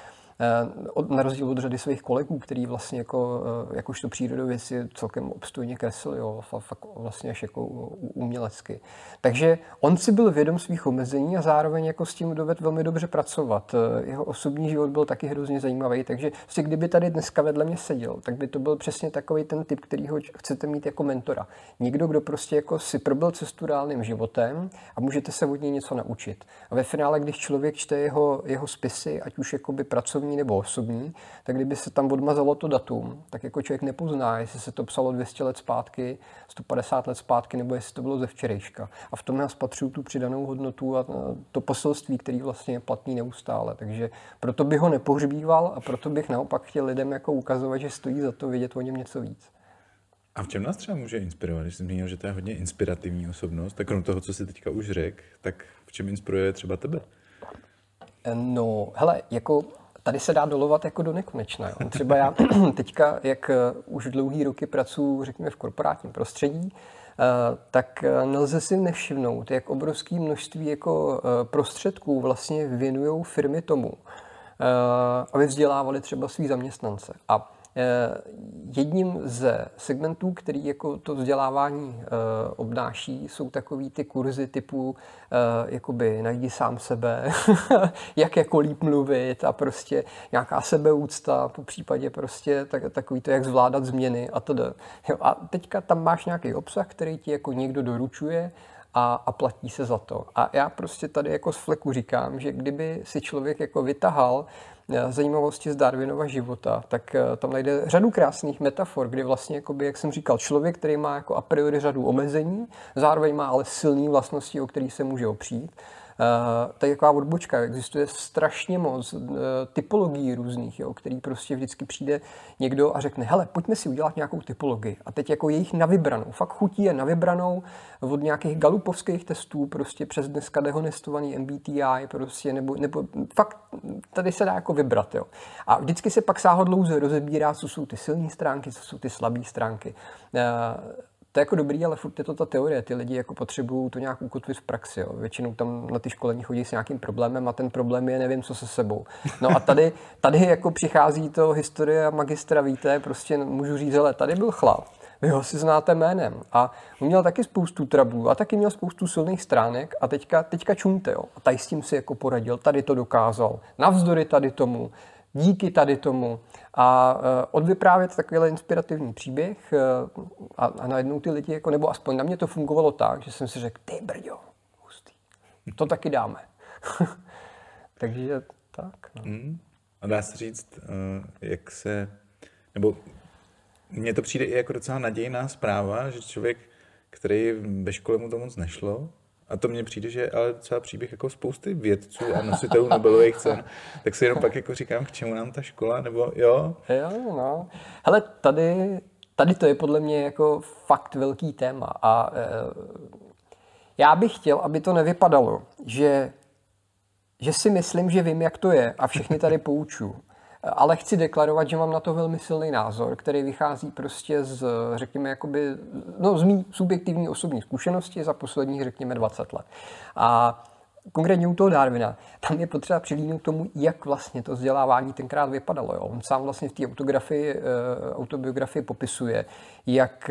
na rozdíl od řady svých kolegů, který vlastně jako, jakožto přírodovědci celkem obstojně kreslili, jo, fakt vlastně až jako umělecky. Takže on si byl vědom svých omezení a zároveň jako s tím dovedl velmi dobře pracovat. Jeho osobní život byl taky hrozně zajímavý, takže si kdyby tady dneska vedle mě seděl, tak by to byl přesně takový ten typ, kterýho chcete mít jako mentora. Někdo, kdo prostě jako si probil cestu reálným životem a můžete se od něj něco naučit. A ve finále, když člověk čte jeho, jeho spisy, ať už jakoby pracovní nebo osobní, tak kdyby se tam odmazalo to datum, tak jako člověk nepozná, jestli se to psalo dvě stě let zpátky, sto padesát let zpátky, nebo jestli to bylo ze včerejška. A v tom já spatřuju tu přidanou hodnotu a to poselství, který vlastně je platný neustále. Takže proto bych ho nepohřbíval a proto bych naopak chtěl lidem jako ukazovat, že stojí za to vědět o něm něco víc. A v čem nás třeba může inspirovat? Když jsi zmínil, že to je hodně inspirativní osobnost, tak krom toho, co jsi teďka už řekl, tak v čem inspiruje třeba tebe? No, hele, jako tady se dá dolovat jako do nekonečna. Jo. Třeba já teďka, jak už dlouhý roky pracuji, řekněme, v korporátním prostředí, tak nelze si nevšimnout, jak obrovské množství jako prostředků vlastně věnují firmy tomu, aby vzdělávali třeba svý zaměstnance. A jedním ze segmentů, který jako to vzdělávání obnáší, jsou takový ty kurzy typu jakoby najdi sám sebe, jak jako líp mluvit a prostě nějaká sebeúcta, po případě prostě tak, takový to, jak zvládat změny a tedy. A teďka tam máš nějaký obsah, který ti jako někdo doručuje a, a platí se za to. A já prostě tady jako z fleku říkám, že kdyby si člověk jako vytahal zajímavosti z Darwinova života, tak tam najde řadu krásných metafor, kdy vlastně, jakoby, jak jsem říkal, člověk, který má jako a priori řadu omezení, zároveň má ale silné vlastnosti, o který se může opřít. Uh, to je taková odbočka, existuje strašně moc uh, typologií různých, jo, který prostě vždycky přijde někdo a řekne, hele, pojďme si udělat nějakou typologii. A teď jako jejich na vybranou, fakt chutí je na vybranou od nějakých galupovských testů, prostě přes dneska dehonestovaný M B T I, prostě, nebo, nebo fakt tady se dá jako vybrat, jo. A vždycky se pak sáhodlouze rozebírá, co jsou ty silné stránky, co jsou ty slabé stránky. Uh, To je jako dobrý, ale furt je to ta teorie. Ty lidi jako potřebují to nějak ukotvit v praxi. Jo. Většinou tam na ty školení chodí s nějakým problémem a ten problém je nevím, co se sebou. No a tady, tady jako přichází to historie a magistra, víte, prostě můžu říct, hele, tady byl chlap, vy ho si znáte jménem a on měl taky spoustu trablů a taky měl spoustu silných stránek a teďka, teďka čumte, jo. A tady s tím si jako poradil, tady to dokázal, navzdory tady tomu, díky tady tomu a uh, odvyprávět takovýhle inspirativní příběh uh, a, a najednou ty lidi, jako, nebo aspoň na mě to fungovalo tak, že jsem si řekl, ty brďo, hustý, to taky dáme. Takže tak. No. Hmm. A dá se říct, uh, jak se, nebo mně to přijde i jako docela nadějná zpráva, že člověk, který ve škole mu to moc nešlo, a to mně přijde, že ale třeba příběh jako spousty vědců a nositelů Nobelových cen, tak si jenom pak jako říkám, k čemu nám ta škola, nebo jo? Jo, no. Hele, tady, tady to je podle mě jako fakt velký téma a e, já bych chtěl, aby to nevypadalo, že, že si myslím, že vím, jak to je a všechny tady pouču. Ale chci deklarovat, že mám na to velmi silný názor, který vychází prostě z, řekněme, jakoby, no, z mý subjektivní osobní zkušenosti za posledních, řekněme, dvacet let. A konkrétně u toho Darwina, tam je potřeba přilínout k tomu, jak vlastně to vzdělávání tenkrát vypadalo. Jo. On sám vlastně v té autobiografii, autobiografii popisuje, jak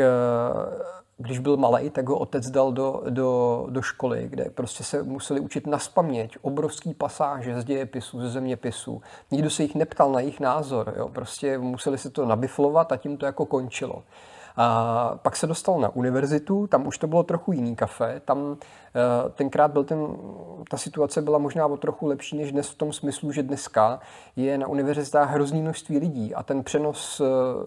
když byl malej, tak ho otec dal do, do, do školy, kde prostě se museli učit nazpaměť obrovský pasáže z dějepisu, ze zeměpisu. Nikdo se jich neptal na jejich názor, jo. Prostě museli se to nabiflovat a tím to jako končilo. A pak se dostal na univerzitu, tam už to bylo trochu jiný kafe, tam tenkrát byl ten, ta situace byla možná o trochu lepší než dnes v tom smyslu, že dneska je na univerzitách hrozný množství lidí a ten přenos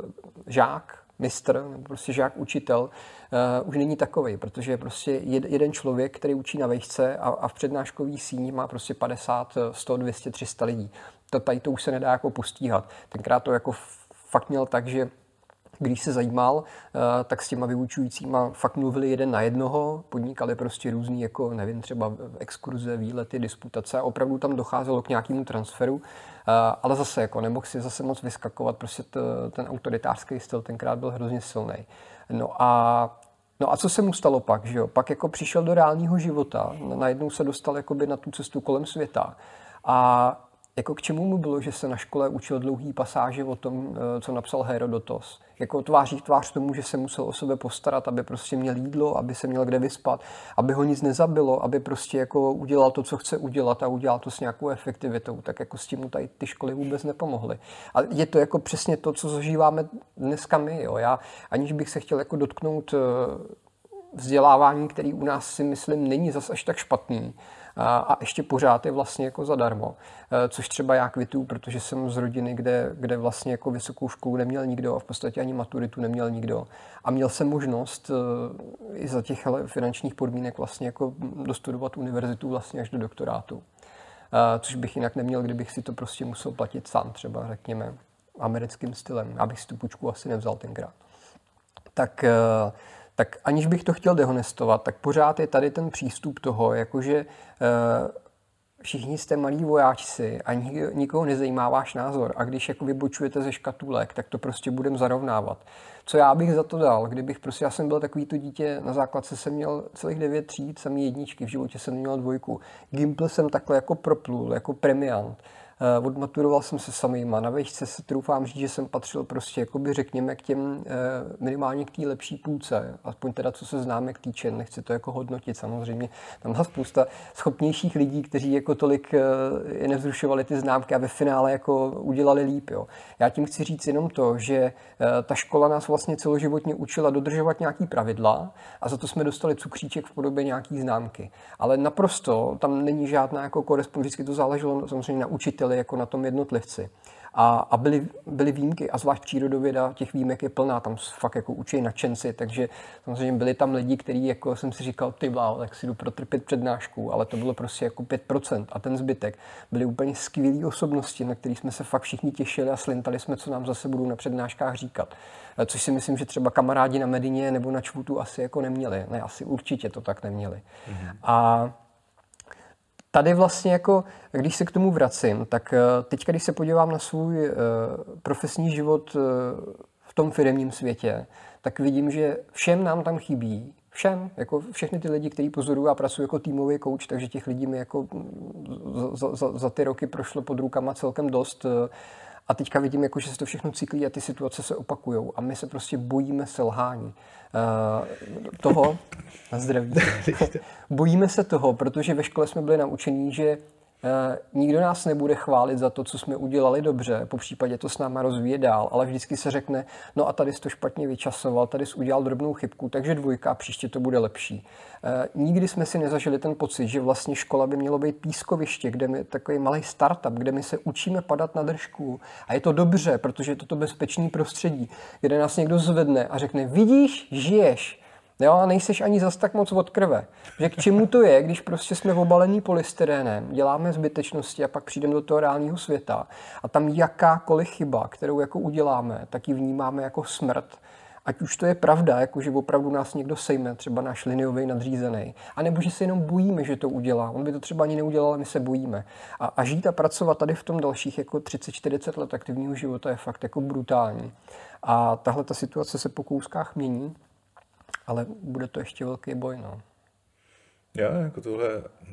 žák, mistr, nebo prostě žák, učitel, uh, už není takovej, protože prostě jed, jeden člověk, který učí na vejšce a, a v přednáškový síni má prostě padesát, sto, dvě stě, tři sta lidí. To tady to už se nedá jako postíhat. Tenkrát to jako fakt měl tak, že když se zajímal, uh, tak s těma vyučujícíma fakt mluvili jeden na jednoho, podnikali prostě různý, jako nevím, třeba exkurze, výlety, disputace a opravdu tam docházelo k nějakému transferu, uh, ale zase jako nemohl si zase moc vyskakovat, prostě t, ten autoritářský styl tenkrát byl hrozně silný. No a No a co se mu stalo pak, že jo? Pak jako přišel do reálného života, najednou se dostal jakoby na tu cestu kolem světa a jako k čemu mu bylo, že se na škole učil dlouhý pasáže o tom, co napsal Herodotos. Jako tváří tvář tomu, že se musel o sebe postarat, aby prostě měl jídlo, aby se měl kde vyspat, aby ho nic nezabilo, aby prostě jako udělal to, co chce udělat a udělal to s nějakou efektivitou. Tak jako s tím mu tady ty školy vůbec nepomohly. A je to jako přesně to, co zažíváme dneska my. Jo. Já aniž bych se chtěl jako dotknout vzdělávání, který u nás si myslím není zas až tak špatný, a ještě pořád je vlastně jako zadarmo, což třeba já kvituju, protože jsem z rodiny, kde, kde vlastně jako vysokou školu neměl nikdo a v podstatě ani maturitu neměl nikdo. A měl jsem možnost i za těch finančních podmínek vlastně jako dostudovat univerzitu vlastně až do doktorátu. Což bych jinak neměl, kdybych si to prostě musel platit sám, třeba řekněme americkým stylem. Já bych si tu půjčku asi nevzal tenkrát. Tak tak aniž bych to chtěl dehonestovat, tak pořád je tady ten přístup toho, jakože uh, všichni jste malí vojáčci a nik, nikoho nezajímá váš názor a když jako vybočujete ze škatulek, tak to prostě budeme zarovnávat. Co já bych za to dal, kdybych prostě, já jsem byl takový to dítě, na základce jsem měl celých devět tříd, samý jedničky, v životě jsem měl dvojku. Gimpl jsem takhle jako proplul, jako premiant. Uh, odmaturoval jsem se samýma. Na vejšce se troufám říct, že jsem patřil prostě, jakoby řekněme, k těm uh, minimálně k té lepší půlce. Aspoň teda, co se známe k týče. Nechci to jako hodnotit samozřejmě. Tam byla spousta schopnějších lidí, kteří jako tolik uh, je nevzrušovali ty známky a ve finále jako udělali líp. Jo. Já tím chci říct jenom to, že uh, ta škola nás vlastně celoživotně učila dodržovat nějaký pravidla a za to jsme dostali cukříček v podobě nějaký známky. Ale naprosto tam není žádná jako korespondence, vždycky to záleželo samozřejmě na učiteli, jako na tom jednotlivci. A, a byly, byly výjimky, a zvlášť přírodověda těch výjimek je plná, tam fakt jako učí nadšenci, takže samozřejmě byli tam lidi, kteří, jako jsem si říkal, ty bláho, tak si jdu protrpět přednášku, ale to bylo prostě jako pět procent a ten zbytek byly úplně skvělé osobnosti, na kterých jsme se fakt všichni těšili a slintali jsme, co nám zase budou na přednáškách říkat. Což si myslím, že třeba kamarádi na Medině nebo na Čvutu asi jako neměli, ne, asi určitě to tak neměli. Mm-hmm. A tady vlastně jako, když se k tomu vracím, tak teď, když se podívám na svůj uh, profesní život uh, v tom firemním světě, tak vidím, že všem nám tam chybí, všem, jako všechny ty lidi, kteří pozorují a pracují jako týmový coach, takže těch lidí mi jako za, za, za ty roky prošlo pod rukama celkem dost. Uh, a teďka vidím, jako, že se to všechno cyklí a ty situace se opakujou a my se prostě bojíme selhání. Uh, toho, na zdraví, bojíme se toho, protože ve škole jsme byli naučení, že uh, nikdo nás nebude chválit za to, co jsme udělali dobře, po případě to s náma rozvíje dál, ale vždycky se řekne, no a tady jsi to špatně vyčasoval, tady jsi udělal drobnou chybku, takže dvojka, příště to bude lepší. Uh, nikdy jsme si nezažili ten pocit, že vlastně škola by mělo být pískoviště, kde my, takový malý startup, kde my se učíme padat na držku. A je to dobře, protože je to to bezpečný prostředí, kde nás někdo zvedne a řekne, vidíš, žiješ. Jo, a nejseš ani zas tak moc od krve. Že k čemu to je, když prostě jsme obalení polystyrénem, děláme zbytečnosti a pak přijdeme do toho reálného světa a tam jakákoliv chyba, kterou jako uděláme, tak ji vnímáme jako smrt. Ať už to je pravda, jako že opravdu nás někdo sejme, třeba náš liniový nadřízený, anebo že se jenom bojíme, že to udělá. On by to třeba ani neudělal, ale my se bojíme. A, a žít a pracovat tady v tom dalších jako třicet čtyřicet let aktivního života je fakt jako brutální. A tahle ta situace se po kouskách mění, ale bude to ještě velký boj. No. Já jako tohle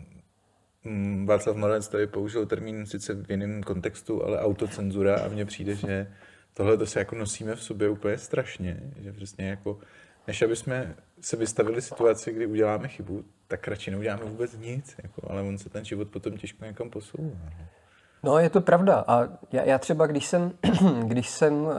Václav Moravec tady použil termín sice v jiném kontextu, ale autocenzura a mně přijde, že tohle to se jako nosíme v sobě úplně strašně, že přesně jako, než aby jsme se vystavili situaci, kdy uděláme chybu, tak radši neuděláme vůbec nic, jako, ale on se ten život potom těžko někam posouvá. No, je to pravda. A já, já třeba, když jsem, když jsem uh,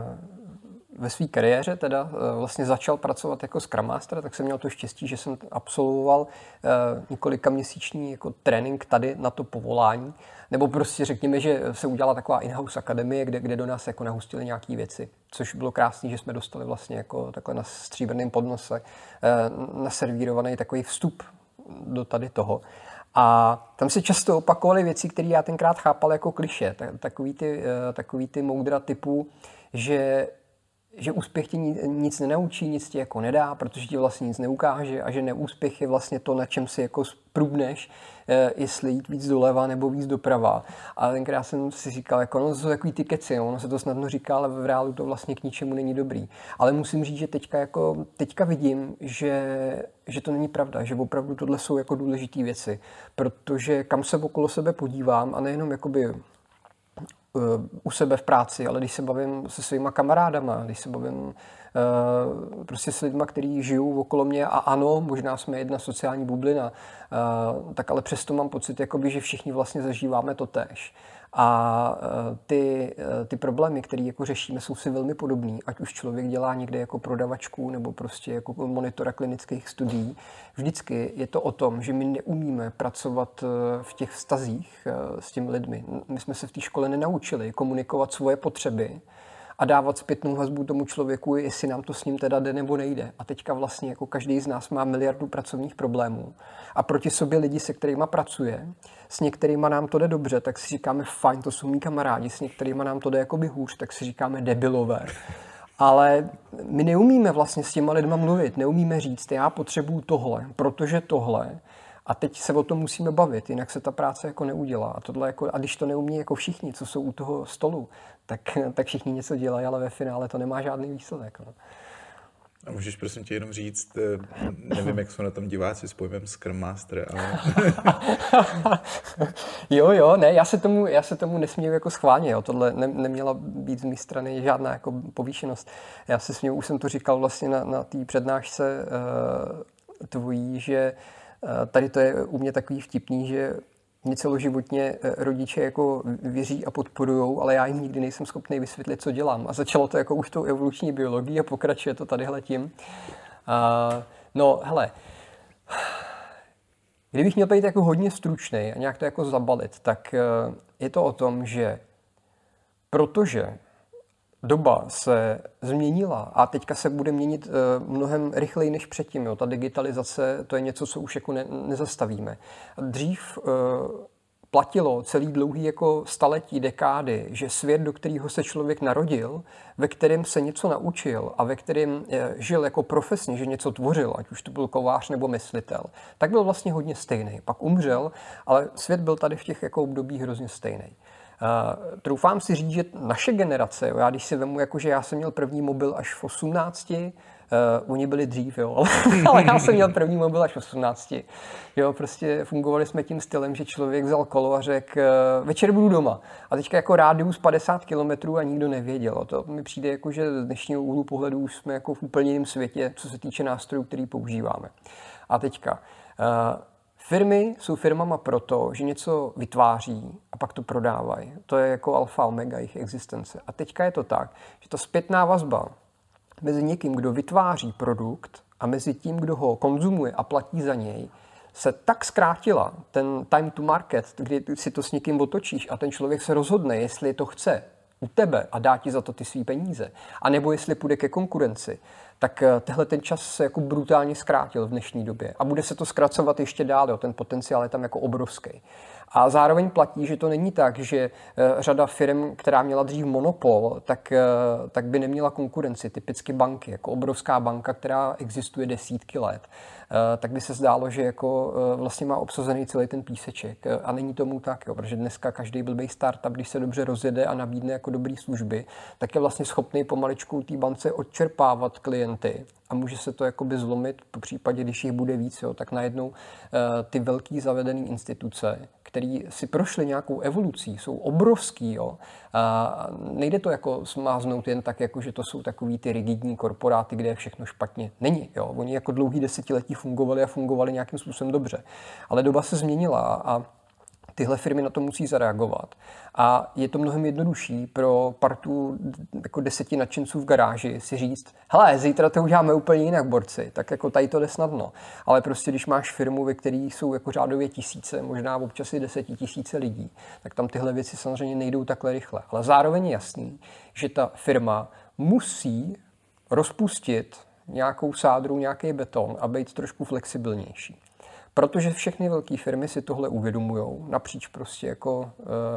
ve své kariéře teda uh, vlastně začal pracovat jako Scrum Master, tak jsem měl to štěstí, že jsem absolvoval uh, několika měsíční jako trénink tady na to povolání. Nebo prostě řekněme, že se udělala taková in-house akademie, kde, kde do nás jako nahustili nějaké věci. Což bylo krásné, že jsme dostali vlastně jako takhle na stříbrném podnose uh, naservírovaný takový vstup do tady toho. A tam se často opakovaly věci, které já tenkrát chápal jako klišé. Takový ty, takový ty moudra typu, že, že úspěch ti nic nenaučí, nic ti jako nedá, protože ti vlastně nic neukáže a že neúspěch je vlastně to, na čem si jako sprůbneš, jestli jít víc doleva nebo víc doprava. A tenkrát jsem si říkal, jako, no to jsou takový ty keci, ono se to snadno říká, ale v reálu to vlastně k ničemu není dobrý. Ale musím říct, že teďka, jako, teďka vidím, že, že to není pravda, že opravdu tohle jsou jako důležité věci, protože kam se okolo sebe podívám a nejenom jakoby u sebe v práci, ale když se bavím se svýma kamarádama, když se bavím uh, prostě s lidma, kteří žijou okolo mě a ano, možná jsme jedna sociální bublina, uh, tak ale přesto mám pocit, jakoby, že všichni vlastně zažíváme to též. A uh, ty, uh, ty problémy, které jako řešíme, jsou si velmi podobný, ať už člověk dělá někde jako prodavačku nebo prostě jako monitora klinických studií. Vždycky je to o tom, že my neumíme pracovat v těch vztazích s těmi lidmi. My jsme se v té škole nenaučili komunikovat svoje potřeby a dávat zpětnou vazbu tomu člověku, jestli nám to s ním teda jde nebo nejde. A teďka vlastně jako každý z nás má miliardu pracovních problémů a proti sobě lidi, se kterýma pracuje, s některýma nám to jde dobře, tak si říkáme fajn, to jsou mý kamarádi, s některýma nám to jde jakoby hůř, tak si říkáme debilové. Ale my neumíme vlastně s těma lidma mluvit, neumíme říct, já potřebuju tohle, protože tohle. A teď se o tom musíme bavit, jinak se ta práce jako neudělá. A, tohle jako, a když to neumí jako všichni, co jsou u toho stolu, tak, tak všichni něco dělají, ale ve finále to nemá žádný výsledek. No. A můžeš prosím tě jenom říct, nevím, jak jsou na tom diváci s pojmem Scrum Master, ale... jo, jo, ne, já se tomu, já se tomu nesměju jako schválně, jo. Tohle ne, neměla být z mé strany žádná jako povýšenost. Já se směju, už jsem to říkal vlastně na, na té přednášce uh, tvojí, že uh, tady to je u mě takový vtipný, že mě celoživotně rodiče jako věří a podporujou, ale já jim nikdy nejsem schopný vysvětlit, co dělám. A začalo to jako už tou evoluční biologií a pokračuje to tadyhle tím. Uh, no, hele, kdybych měl být jako hodně stručný a nějak to jako zabalit, tak uh, je to o tom, že protože doba se změnila a teďka se bude měnit uh, mnohem rychleji než předtím. Jo. Ta digitalizace, to je něco, co už jako ne, nezastavíme. Dřív uh, platilo celý dlouhý jako staletí, dekády, že svět, do kterého se člověk narodil, ve kterém se něco naučil a ve kterém uh, žil jako profesně, že něco tvořil, ať už to byl kovář nebo myslitel, tak byl vlastně hodně stejný. Pak umřel, ale svět byl tady v těch jako obdobích hrozně stejný. Uh, troufám si říct, že naše generace, jo, já když si vemu, jako, že já jsem měl první mobil až v osmnácti, uh, oni byli dřív, jo, ale já jsem měl první mobil až v osmnácti. Jo, prostě fungovali jsme tím stylem, že člověk vzal kolo a řekl, uh, večer budu doma. A teďka jako rádius padesát kilometrů a nikdo nevěděl. To mi přijde, jako, že z dnešního úhlu pohledu už jsme jako v úplně jiném světě, co se týče nástrojů, který používáme. A teďka... Uh, Firmy jsou firmama proto, že něco vytváří a pak to prodávají. To je jako alfa omega jejich existence. A teďka je to tak, že ta zpětná vazba mezi někým, kdo vytváří produkt a mezi tím, kdo ho konzumuje a platí za něj, se tak zkrátila, ten time to market, kdy si to s někým otočíš a ten člověk se rozhodne, jestli to chce u tebe a dá ti za to ty svý peníze, anebo jestli půjde ke konkurenci, tak tehle ten čas se jako brutálně zkrátil v dnešní době a bude se to zkracovat ještě dál, jo, ten potenciál je tam jako obrovský. A zároveň platí, že to není tak, že řada firm, která měla dřív monopol, tak, tak by neměla konkurenci, typicky banky, jako obrovská banka, která existuje desítky let, tak by se zdálo, že jako vlastně má obsazený celý ten píseček. A není tomu tak, jo, protože dneska každý blbý startup, když se dobře rozjede a nabídne jako dobrý služby, tak je vlastně schopný pomaličku té bance odčerpávat klienty a může se to jakoby zlomit, po případě, když jich bude víc, jo, tak najednou uh, ty velký zavedené instituce, které si prošly nějakou evolucí, jsou obrovský. Jo. A nejde to jako smáznout jen tak, jako že to jsou takový ty rigidní korporáty, kde je všechno špatně. Není. Jo. Oni jako dlouhý desetiletí fungovali a fungovali nějakým způsobem dobře. Ale doba se změnila a tyhle firmy na to musí zareagovat. A je to mnohem jednodušší pro partu jako deseti nadšenců v garáži si říct, hele, zítra to uděláme úplně jinak, borci, tak jako tady to jde snadno. Ale prostě, když máš firmu, ve které jsou jako řádově tisíce, možná občas i desetitisíce lidí, tak tam tyhle věci samozřejmě nejdou takhle rychle. Ale zároveň je jasný, že ta firma musí rozpustit nějakou sádru, nějaký beton a být trošku flexibilnější. Protože všechny velké firmy si tohle uvědomujou napříč prostě jako,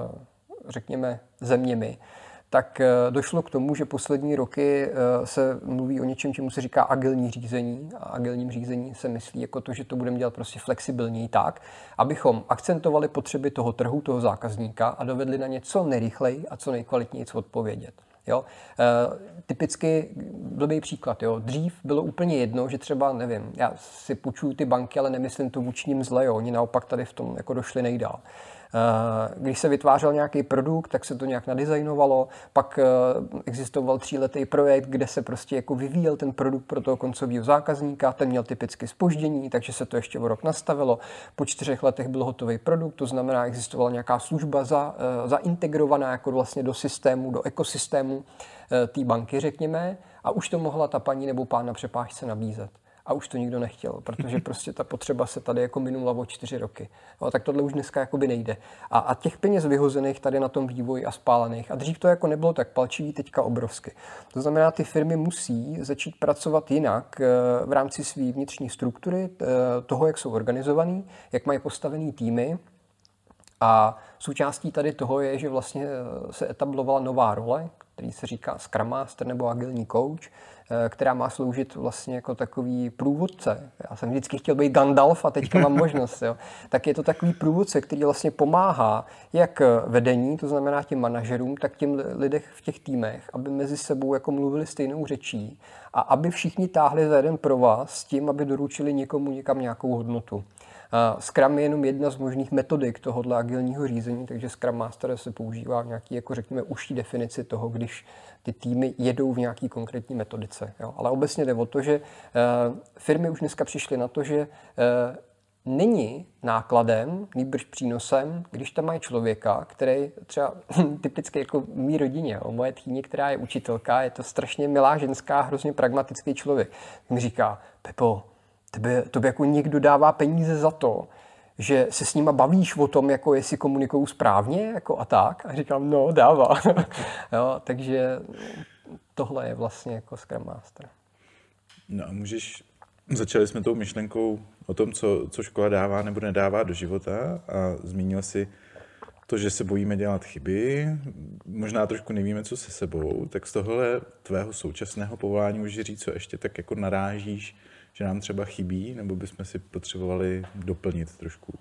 řekněme, zeměmi, tak došlo k tomu, že poslední roky se mluví o něčem, čemu se říká agilní řízení. A agilním řízení se myslí jako to, že to budeme dělat prostě flexibilněji tak, abychom akcentovali potřeby toho trhu, toho zákazníka a dovedli na ně co nejrychleji a co nejkvalitněji odpovědět. Jo? E, typicky blbý příklad. Jo? Dřív bylo úplně jedno, že třeba, nevím, já si půjčuju ty banky, ale nemyslím to vůči nim zle, jo? Oni naopak tady v tom jako došli nejdál. E, když se vytvářel nějaký produkt, tak se to nějak nadizajnovalo, pak e, existoval tříletý projekt, kde se prostě jako vyvíjel ten produkt pro toho koncového zákazníka, ten měl typicky zpoždění, takže se to ještě o rok nastavilo. Po čtyřech letech byl hotový produkt, to znamená, existovala nějaká služba za, e, zaintegrovaná jako vlastně do systému, do ekosystému té banky, řekněme, a už to mohla ta paní nebo pán na přepážce nabízet. A už to nikdo nechtěl, protože prostě ta potřeba se tady jako minula o čtyři roky. No, tak tohle už dneska jakoby nejde. A, a těch peněz vyhozených tady na tom vývoji a spálených, a dřív to jako nebylo tak palčivý, teďka obrovsky. To znamená, ty firmy musí začít pracovat jinak v rámci své vnitřní struktury, toho, jak jsou organizovaný, jak mají postavený týmy. A součástí tady toho je, že vlastně se etablovala nová role, který se říká Scrum Master nebo agilní coach, která má sloužit vlastně jako takový průvodce. Já jsem vždycky chtěl být Gandalf a teďka mám možnost. Jo. Tak je to takový průvodce, který vlastně pomáhá jak vedení, to znamená těm manažerům, tak těm lidech v těch týmech, aby mezi sebou jako mluvili stejnou řečí a aby všichni táhli za jeden provaz s tím, aby doručili někomu někam nějakou hodnotu. Scrum je jenom jedna z možných metodik tohohle agilního řízení, takže Scrum Master se používá v nějaký, jako řekněme, užší definici toho, když ty týmy jedou v nějaký konkrétní metodice. Jo. Ale obecně jde o to, že uh, firmy už dneska přišly na to, že uh, není nákladem, nýbrž přínosem, když tam mají člověka, který třeba typicky jako v mý rodině, jo, moje tchýně, která je učitelka, je to strašně milá ženská, hrozně pragmatický člověk. Mi říká, Pepo, tebe, tobě jako někdo dává peníze za to, že se s nima bavíš o tom, jako jestli komunikují správně jako a tak. A říkám, no, dává. Jo, takže tohle je vlastně jako Scrum Master. No a můžeš, začali jsme tou myšlenkou o tom, co, co škola dává nebo nedává do života a zmínil si to, že se bojíme dělat chyby, možná trošku nevíme, co se sebou, tak z tohohle tvého současného povolání můžeš říct, co ještě tak jako narážíš, že nám třeba chybí, nebo bychom si potřebovali doplnit trošku?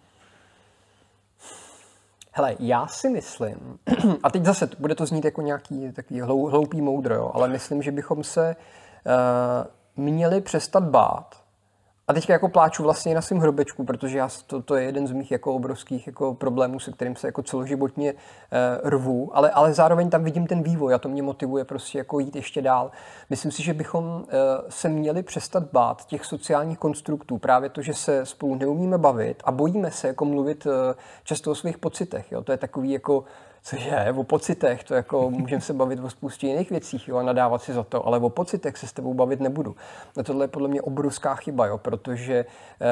Hele, já si myslím, a teď zase bude to znít jako nějaký takový hloupý moudro, jo, ale myslím, že bychom se uh, měli přestat bát. A teďka jako pláču vlastně na svým hrobečku, protože já, to, to je jeden z mých jako obrovských jako problémů, se kterým se jako celoživotně uh, rvu, ale, ale zároveň tam vidím ten vývoj a to mě motivuje prostě jako jít ještě dál. Myslím si, že bychom uh, se měli přestat bát těch sociálních konstruktů, právě to, že se spolu neumíme bavit a bojíme se jako mluvit uh, často o svých pocitech. Jo? To je takový jako cože, o pocitech, to jako můžeme se bavit o spoustě jiných věcích, jo, a nadávat si za to, ale o pocitech se s tebou bavit nebudu. A tohle je podle mě obrovská chyba, jo, protože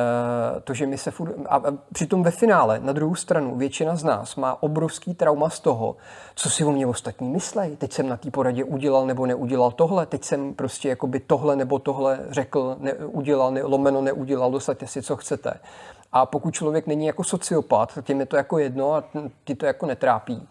uh, to, že my se furt, a, a přitom ve finále, na druhou stranu, většina z nás má obrovský trauma z toho, co si o mě ostatní myslej. Teď jsem na té poradě udělal nebo neudělal tohle, teď jsem prostě jakoby tohle nebo tohle řekl, ne, udělal, ne, lomeno neudělal, dosaďte si, co chcete. A pokud člověk není jako sociopat, tím je to jako jedno a ty to jako netrápí,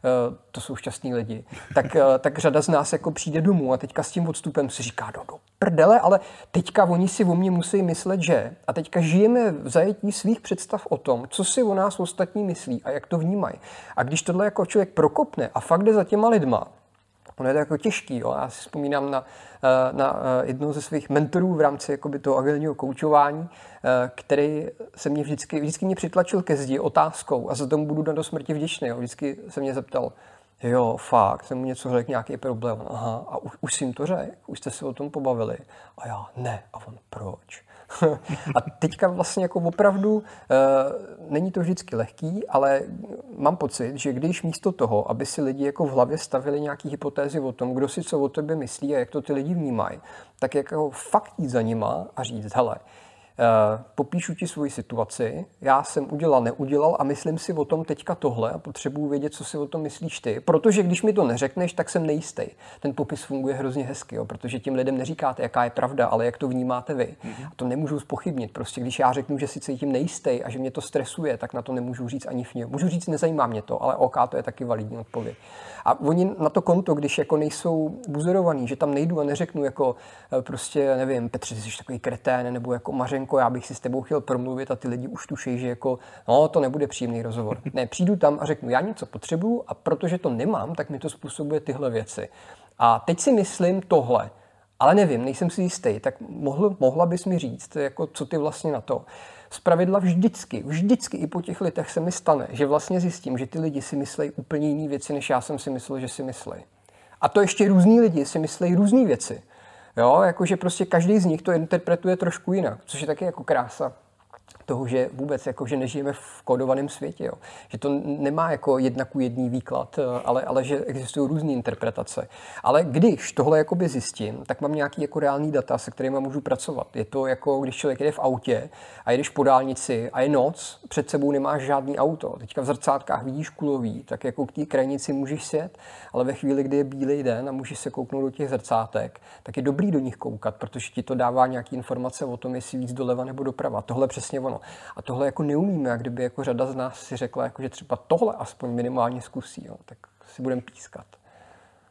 to jsou šťastní lidi, tak, tak řada z nás jako přijde domů a teďka s tím odstupem si říká, do, do prdele, ale teďka oni si o mě musí myslet, že. A teďka žijeme v zajetí svých představ o tom, co si o nás ostatní myslí a jak to vnímají. A když tohle jako člověk prokopne a fakt jde za těma lidma, ono je to jako těžký. Jo. Já si vzpomínám na, na jednoho ze svých mentorů v rámci jakoby toho agilního koučování, který se mě vždycky, vždycky mě přitlačil ke zdi otázkou a za tomu budu do smrti vděčný. Jo. Vždycky se mě zeptal, jo, fakt, jsem mu něco řekl, nějaký problém. Aha, a už, už jsi jim to řekl? Už jste se o tom pobavili? A já, ne. A on, proč? A teďka vlastně jako opravdu e, není to vždycky lehký, ale mám pocit, že když místo toho, aby si lidi jako v hlavě stavili nějaký hypotézy o tom, kdo si co o tebe myslí a jak to ty lidi vnímají, tak jako fakt jít za nima a říct, hele, Uh, popíšu ti svoji situaci, já jsem udělal, neudělal a myslím si o tom teďka tohle a potřebuji vědět, co si o tom myslíš ty, protože když mi to neřekneš, tak jsem nejistý. Ten popis funguje hrozně hezky, jo, protože těm lidem neříkáte, jaká je pravda, ale jak to vnímáte vy. Mm-hmm. A to nemůžu zpochybnit. Prostě když já řeknu, že si cítím nejistý a že mě to stresuje, tak na to nemůžu říct ani fně. Můžu říct, nezajímá mě to, ale OK, to je taky validní odpověď. A oni na to konto, když jako nejsou buzerovaní, že tam nejdu a neřeknu jako prostě, nevím, Petře, ty jsi takový kretén, nebo jako Mařenko, já bych si s tebou chtěl promluvit a ty lidi už tušejí, že jako, no, to nebude příjemný rozhovor. Ne, přijdu tam a řeknu, já něco potřebuju a protože to nemám, tak mi to způsobuje tyhle věci. A teď si myslím tohle, ale nevím, nejsem si jistý, tak mohl, mohla bys mi říct, jako, co ty vlastně na to. Zpravidla vždycky, vždycky i po těch letech se mi stane, že vlastně zjistím, že ty lidi si myslejí úplně jiné věci, než já jsem si myslel, že si myslejí. A to ještě různý lidi si myslejí různé věci. Jo, jakože prostě každý z nich to interpretuje trošku jinak, což je taky jako krása toho, že vůbec jako, že nežijeme v kódovaném světě. Jo. Že to nemá jako jedna ku jedný výklad, ale, ale že existují různé interpretace. Ale když tohle jakoby zjistím, tak mám nějaký jako reální data, se kterými můžu pracovat. Je to jako, když člověk jede v autě a jedeš po dálnici a je noc, před sebou nemáš žádný auto. Teďka v zrcátkách vidíš kulový, tak jako k té krajnici můžeš sjet, ale ve chvíli, kdy je bílý den a můžeš se kouknout do těch zrcátek, tak je dobrý do nich koukat, protože ti to dává nějaké informace o tom, jestli víc doleva nebo doprava. Tohle přesně ono. A tohle jako neumíme, a kdyby jako řada z nás si řekla, jako, že třeba tohle aspoň minimálně zkusí, jo, tak si budeme pískat.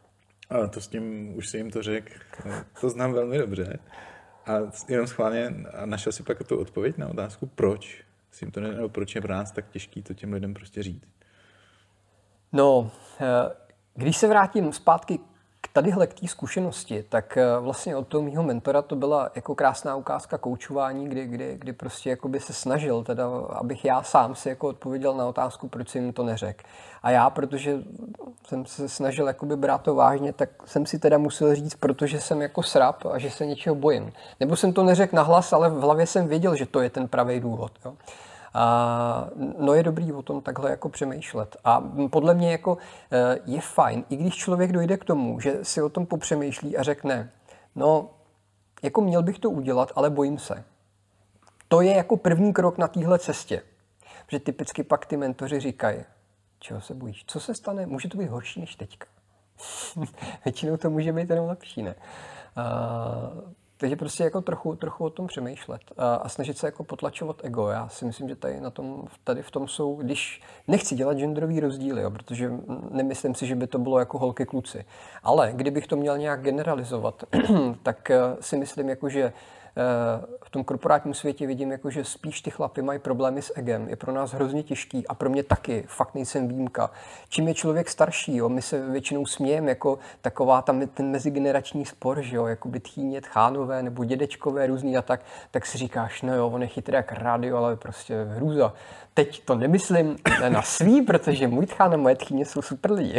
A to s tím, už si jim to řekl, to znám velmi dobře. A jenom schválně, a našel si pak tu odpověď na otázku, proč? Si jim to ne, nebo proč je pro nás tak těžký to těm lidem prostě říct? No, když se vrátím zpátky k tadyhle k té zkušenosti, tak vlastně od toho mýho mentora to byla jako krásná ukázka koučování, kdy, kdy, kdy prostě jakoby se snažil, teda, abych já sám si jako odpověděl na otázku, proč jsem jim to neřekl. A já, protože jsem se snažil jakoby brát to vážně, tak jsem si teda musel říct, protože jsem jako srap a že se něčeho bojím. Nebo jsem to neřekl nahlas, ale v hlavě jsem věděl, že to je ten pravý důvod. Jo. A no je dobrý o tom takhle jako přemýšlet. A podle mě jako je fajn, i když člověk dojde k tomu, že si o tom popřemýšlí a řekne, no jako měl bych to udělat, ale bojím se. To je jako první krok na téhle cestě. Protože typicky pak ty mentoři říkají, čeho se bojíš, co se stane, může to být horší než teďka. Většinou to může být jenom lepší, ne? Uh, Takže prostě jako trochu, trochu o tom přemýšlet a, a snažit se jako potlačovat ego. Já si myslím, že tady, na tom, tady v tom jsou, když nechci dělat genderový rozdíly, jo, protože nemyslím si, že by to bylo jako holky kluci. Ale kdybych to měl nějak generalizovat, tak si myslím, jako, že v tom korporátním světě vidím, jako, že spíš ty chlapy mají problémy s egem. Je pro nás hrozně těžký a pro mě taky, fakt nejsem výjimka. Čím je člověk starší, jo, my se většinou smějeme, jako taková tam ten mezigenerační spor, že jo, jako by tchýně, tchánové nebo dědečkové různý a tak, tak si říkáš, no jo, on je chytrý jak rádio, ale prostě hrůza. Teď to nemyslím na svý, protože můj tchán a moje tchýně jsou super lidi.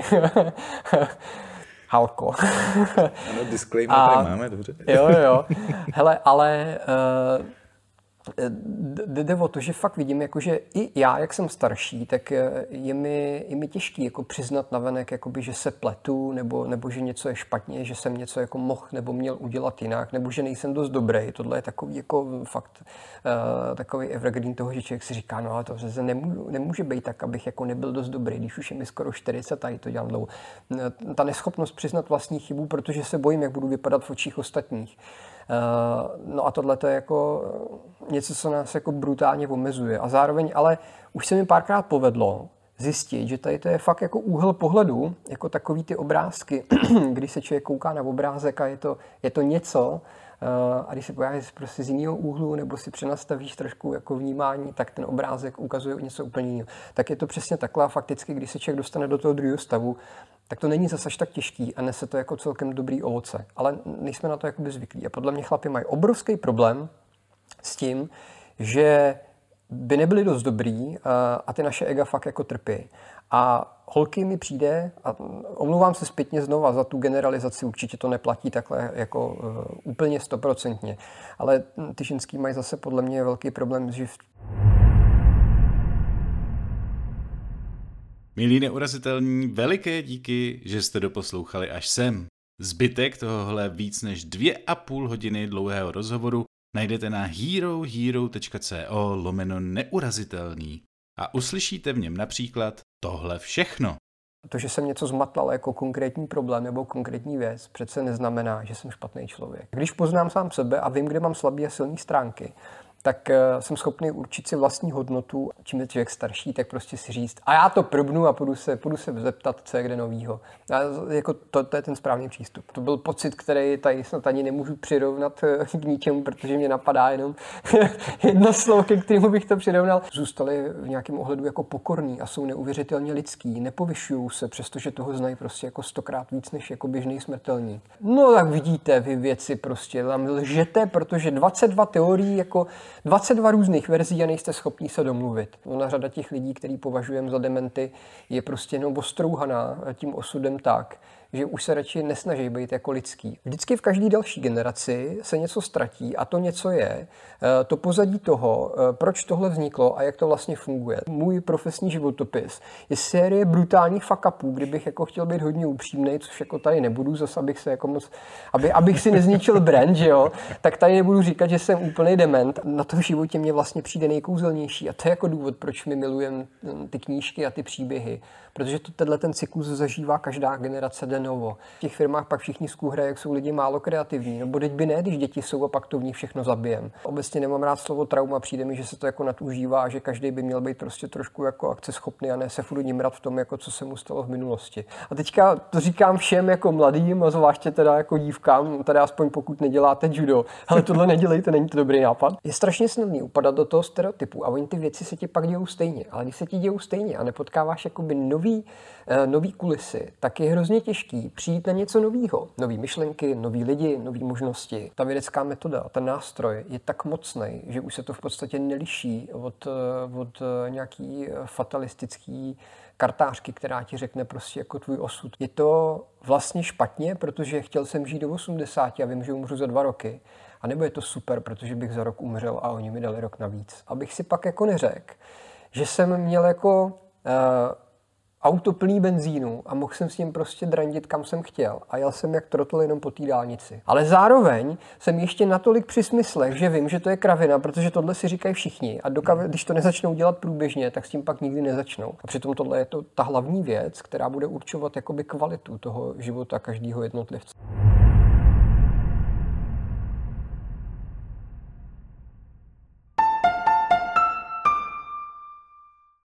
Halko. Ano, disclaimer a, tady máme, dobře. Jo, jo. Hele, ale uh, jde o to, že fakt vidím, jako, že i já, jak jsem starší, tak je mi, je mi těžký jako přiznat navenek, jakoby, že se pletu, nebo, nebo že něco je špatně, že jsem něco jako mohl nebo měl udělat jinak, nebo že nejsem dost dobrý. Tohle je takový jako fakt uh, takový evergreen toho, že člověk si říká, no ale to přece nemůže, nemůže být tak, abych jako nebyl dost dobrý, když už je mi skoro čtyřicet a to dělám dlouho. Ta neschopnost přiznat vlastní chybu, protože se bojím, jak budu vypadat v očích ostatních. Uh, no a tohle to je jako něco, co nás jako brutálně omezuje. A zároveň ale už se mi párkrát povedlo zjistit, že tady to je fakt jako úhel pohledu, jako takový ty obrázky, když se člověk kouká na obrázek a je to, je to něco, uh, a když se podíváš prostě z jiného úhlu nebo si přenastavíš trošku jako vnímání, tak ten obrázek ukazuje něco úplně jiného. Tak je to přesně takhle a fakticky, když se člověk dostane do toho druhého stavu, tak to není zase až tak těžký a nese to jako celkem dobrý ovoce. Ale nejsme na to jakoby zvyklí. A podle mě chlapi mají obrovský problém s tím, že by nebyli dost dobrý a ty naše ega fakt jako trpí. A holky mi přijde, a omlouvám se zpětně znova za tu generalizaci, určitě to neplatí takhle jako uh, úplně stoprocentně, ale ty ženský mají zase podle mě velký problém, že v... Milí neurazitelní, veliké díky, že jste doposlouchali až sem. Zbytek tohohle víc než dvě a půl hodiny dlouhého rozhovoru najdete na herohero.co lomeno neurazitelný a uslyšíte v něm například tohle všechno. To, že jsem něco zmatlal jako konkrétní problém nebo konkrétní věc, přece neznamená, že jsem špatný člověk. Když poznám sám sebe a vím, kde mám slabé a silné stránky, tak jsem schopný určit si vlastní hodnotu. Čím je člověk starší, tak prostě si říct, a já to probnu a půjdu se, půjdu se zeptat, co je kde novýho. A jako to, to je ten správný přístup. To byl pocit, který tady snad ani nemůžu přirovnat k ničemu, protože mě napadá jenom jedno slovo, ke kterému bych to přirovnal. Zůstali v nějakém ohledu jako pokorní a jsou neuvěřitelně lidský, nepovyšují se, přestože toho znají prostě jako stokrát víc než jako běžný smrtelník. No tak vidíte, vy věci prostě tam lžete, protože dvacet dva teorií jako dvacet dva různých verzí a nejste schopní se domluvit. Ona řada těch lidí, který považujeme za dementy, je prostě jenom ostrouhaná tím osudem tak, že už se radši nesnaží být jako lidský. Vždycky v každé další generaci se něco ztratí a to něco je to pozadí toho, proč tohle vzniklo a jak to vlastně funguje. Můj profesní životopis je série brutálních fuck-upů, kdybych jako chtěl být hodně upřímnej, což jako tady nebudu, zase abych se jako moc, aby, abych si nezničil brand, že jo, tak tady nebudu říkat, že jsem úplný dement. Na tom životě mě vlastně přijde nejkouzelnější a to je jako důvod, proč my milujeme ty knížky a ty příběhy, protože to tenhle ten cyklus zažívá každá generace den Lenovo. V těch firmách pak všichni zkouhrají, jak jsou lidi málo kreativní. No, bo teď by ne, když děti jsou a pak to v nich všechno zabijem. Obecně nemám rád slovo trauma, přijde mi, že se to jako nadužívá a že každý by měl být prostě trošku jako akceschopný a ne se furt nimrat v tom, jako co se mu stalo v minulosti. A teďka to říkám všem jako mladým a zvláště teda jako dívkám, teda aspoň pokud neděláte judo, ale tohle nedělejte, není to dobrý nápad. Je strašně snadný upadat do toho stereotypu a oni ty věci se ti pak dějou stejně, ale když se ti dějou stejně a nepotkáváš jakoby nový, uh, nový kulisy, tak je hrozně těžký přijít na něco novýho. Nový myšlenky, noví lidi, nový možnosti. Ta vědecká metoda, ten nástroj je tak mocný, že už se to v podstatě neliší od, od nějaký fatalistický kartářky, která ti řekne prostě jako tvůj osud. Je to vlastně špatně, protože chtěl jsem žít do osmdesáti a vím, že umřu za dva roky. A nebo je to super, protože bych za rok umřel a oni mi dali rok navíc. Abych si pak jako neřekl, že jsem měl jako uh, auto plný benzínu a mohl jsem s ním prostě drandit, kam jsem chtěl. A jel jsem jak trotl jenom po té dálnici. Ale zároveň jsem ještě natolik při smyslech, že vím, že to je kravina, protože tohle si říkají všichni. A dokav, když to nezačnou dělat průběžně, tak s tím pak nikdy nezačnou. A přitom tohle je to ta hlavní věc, která bude určovat jakoby kvalitu toho života každého jednotlivce.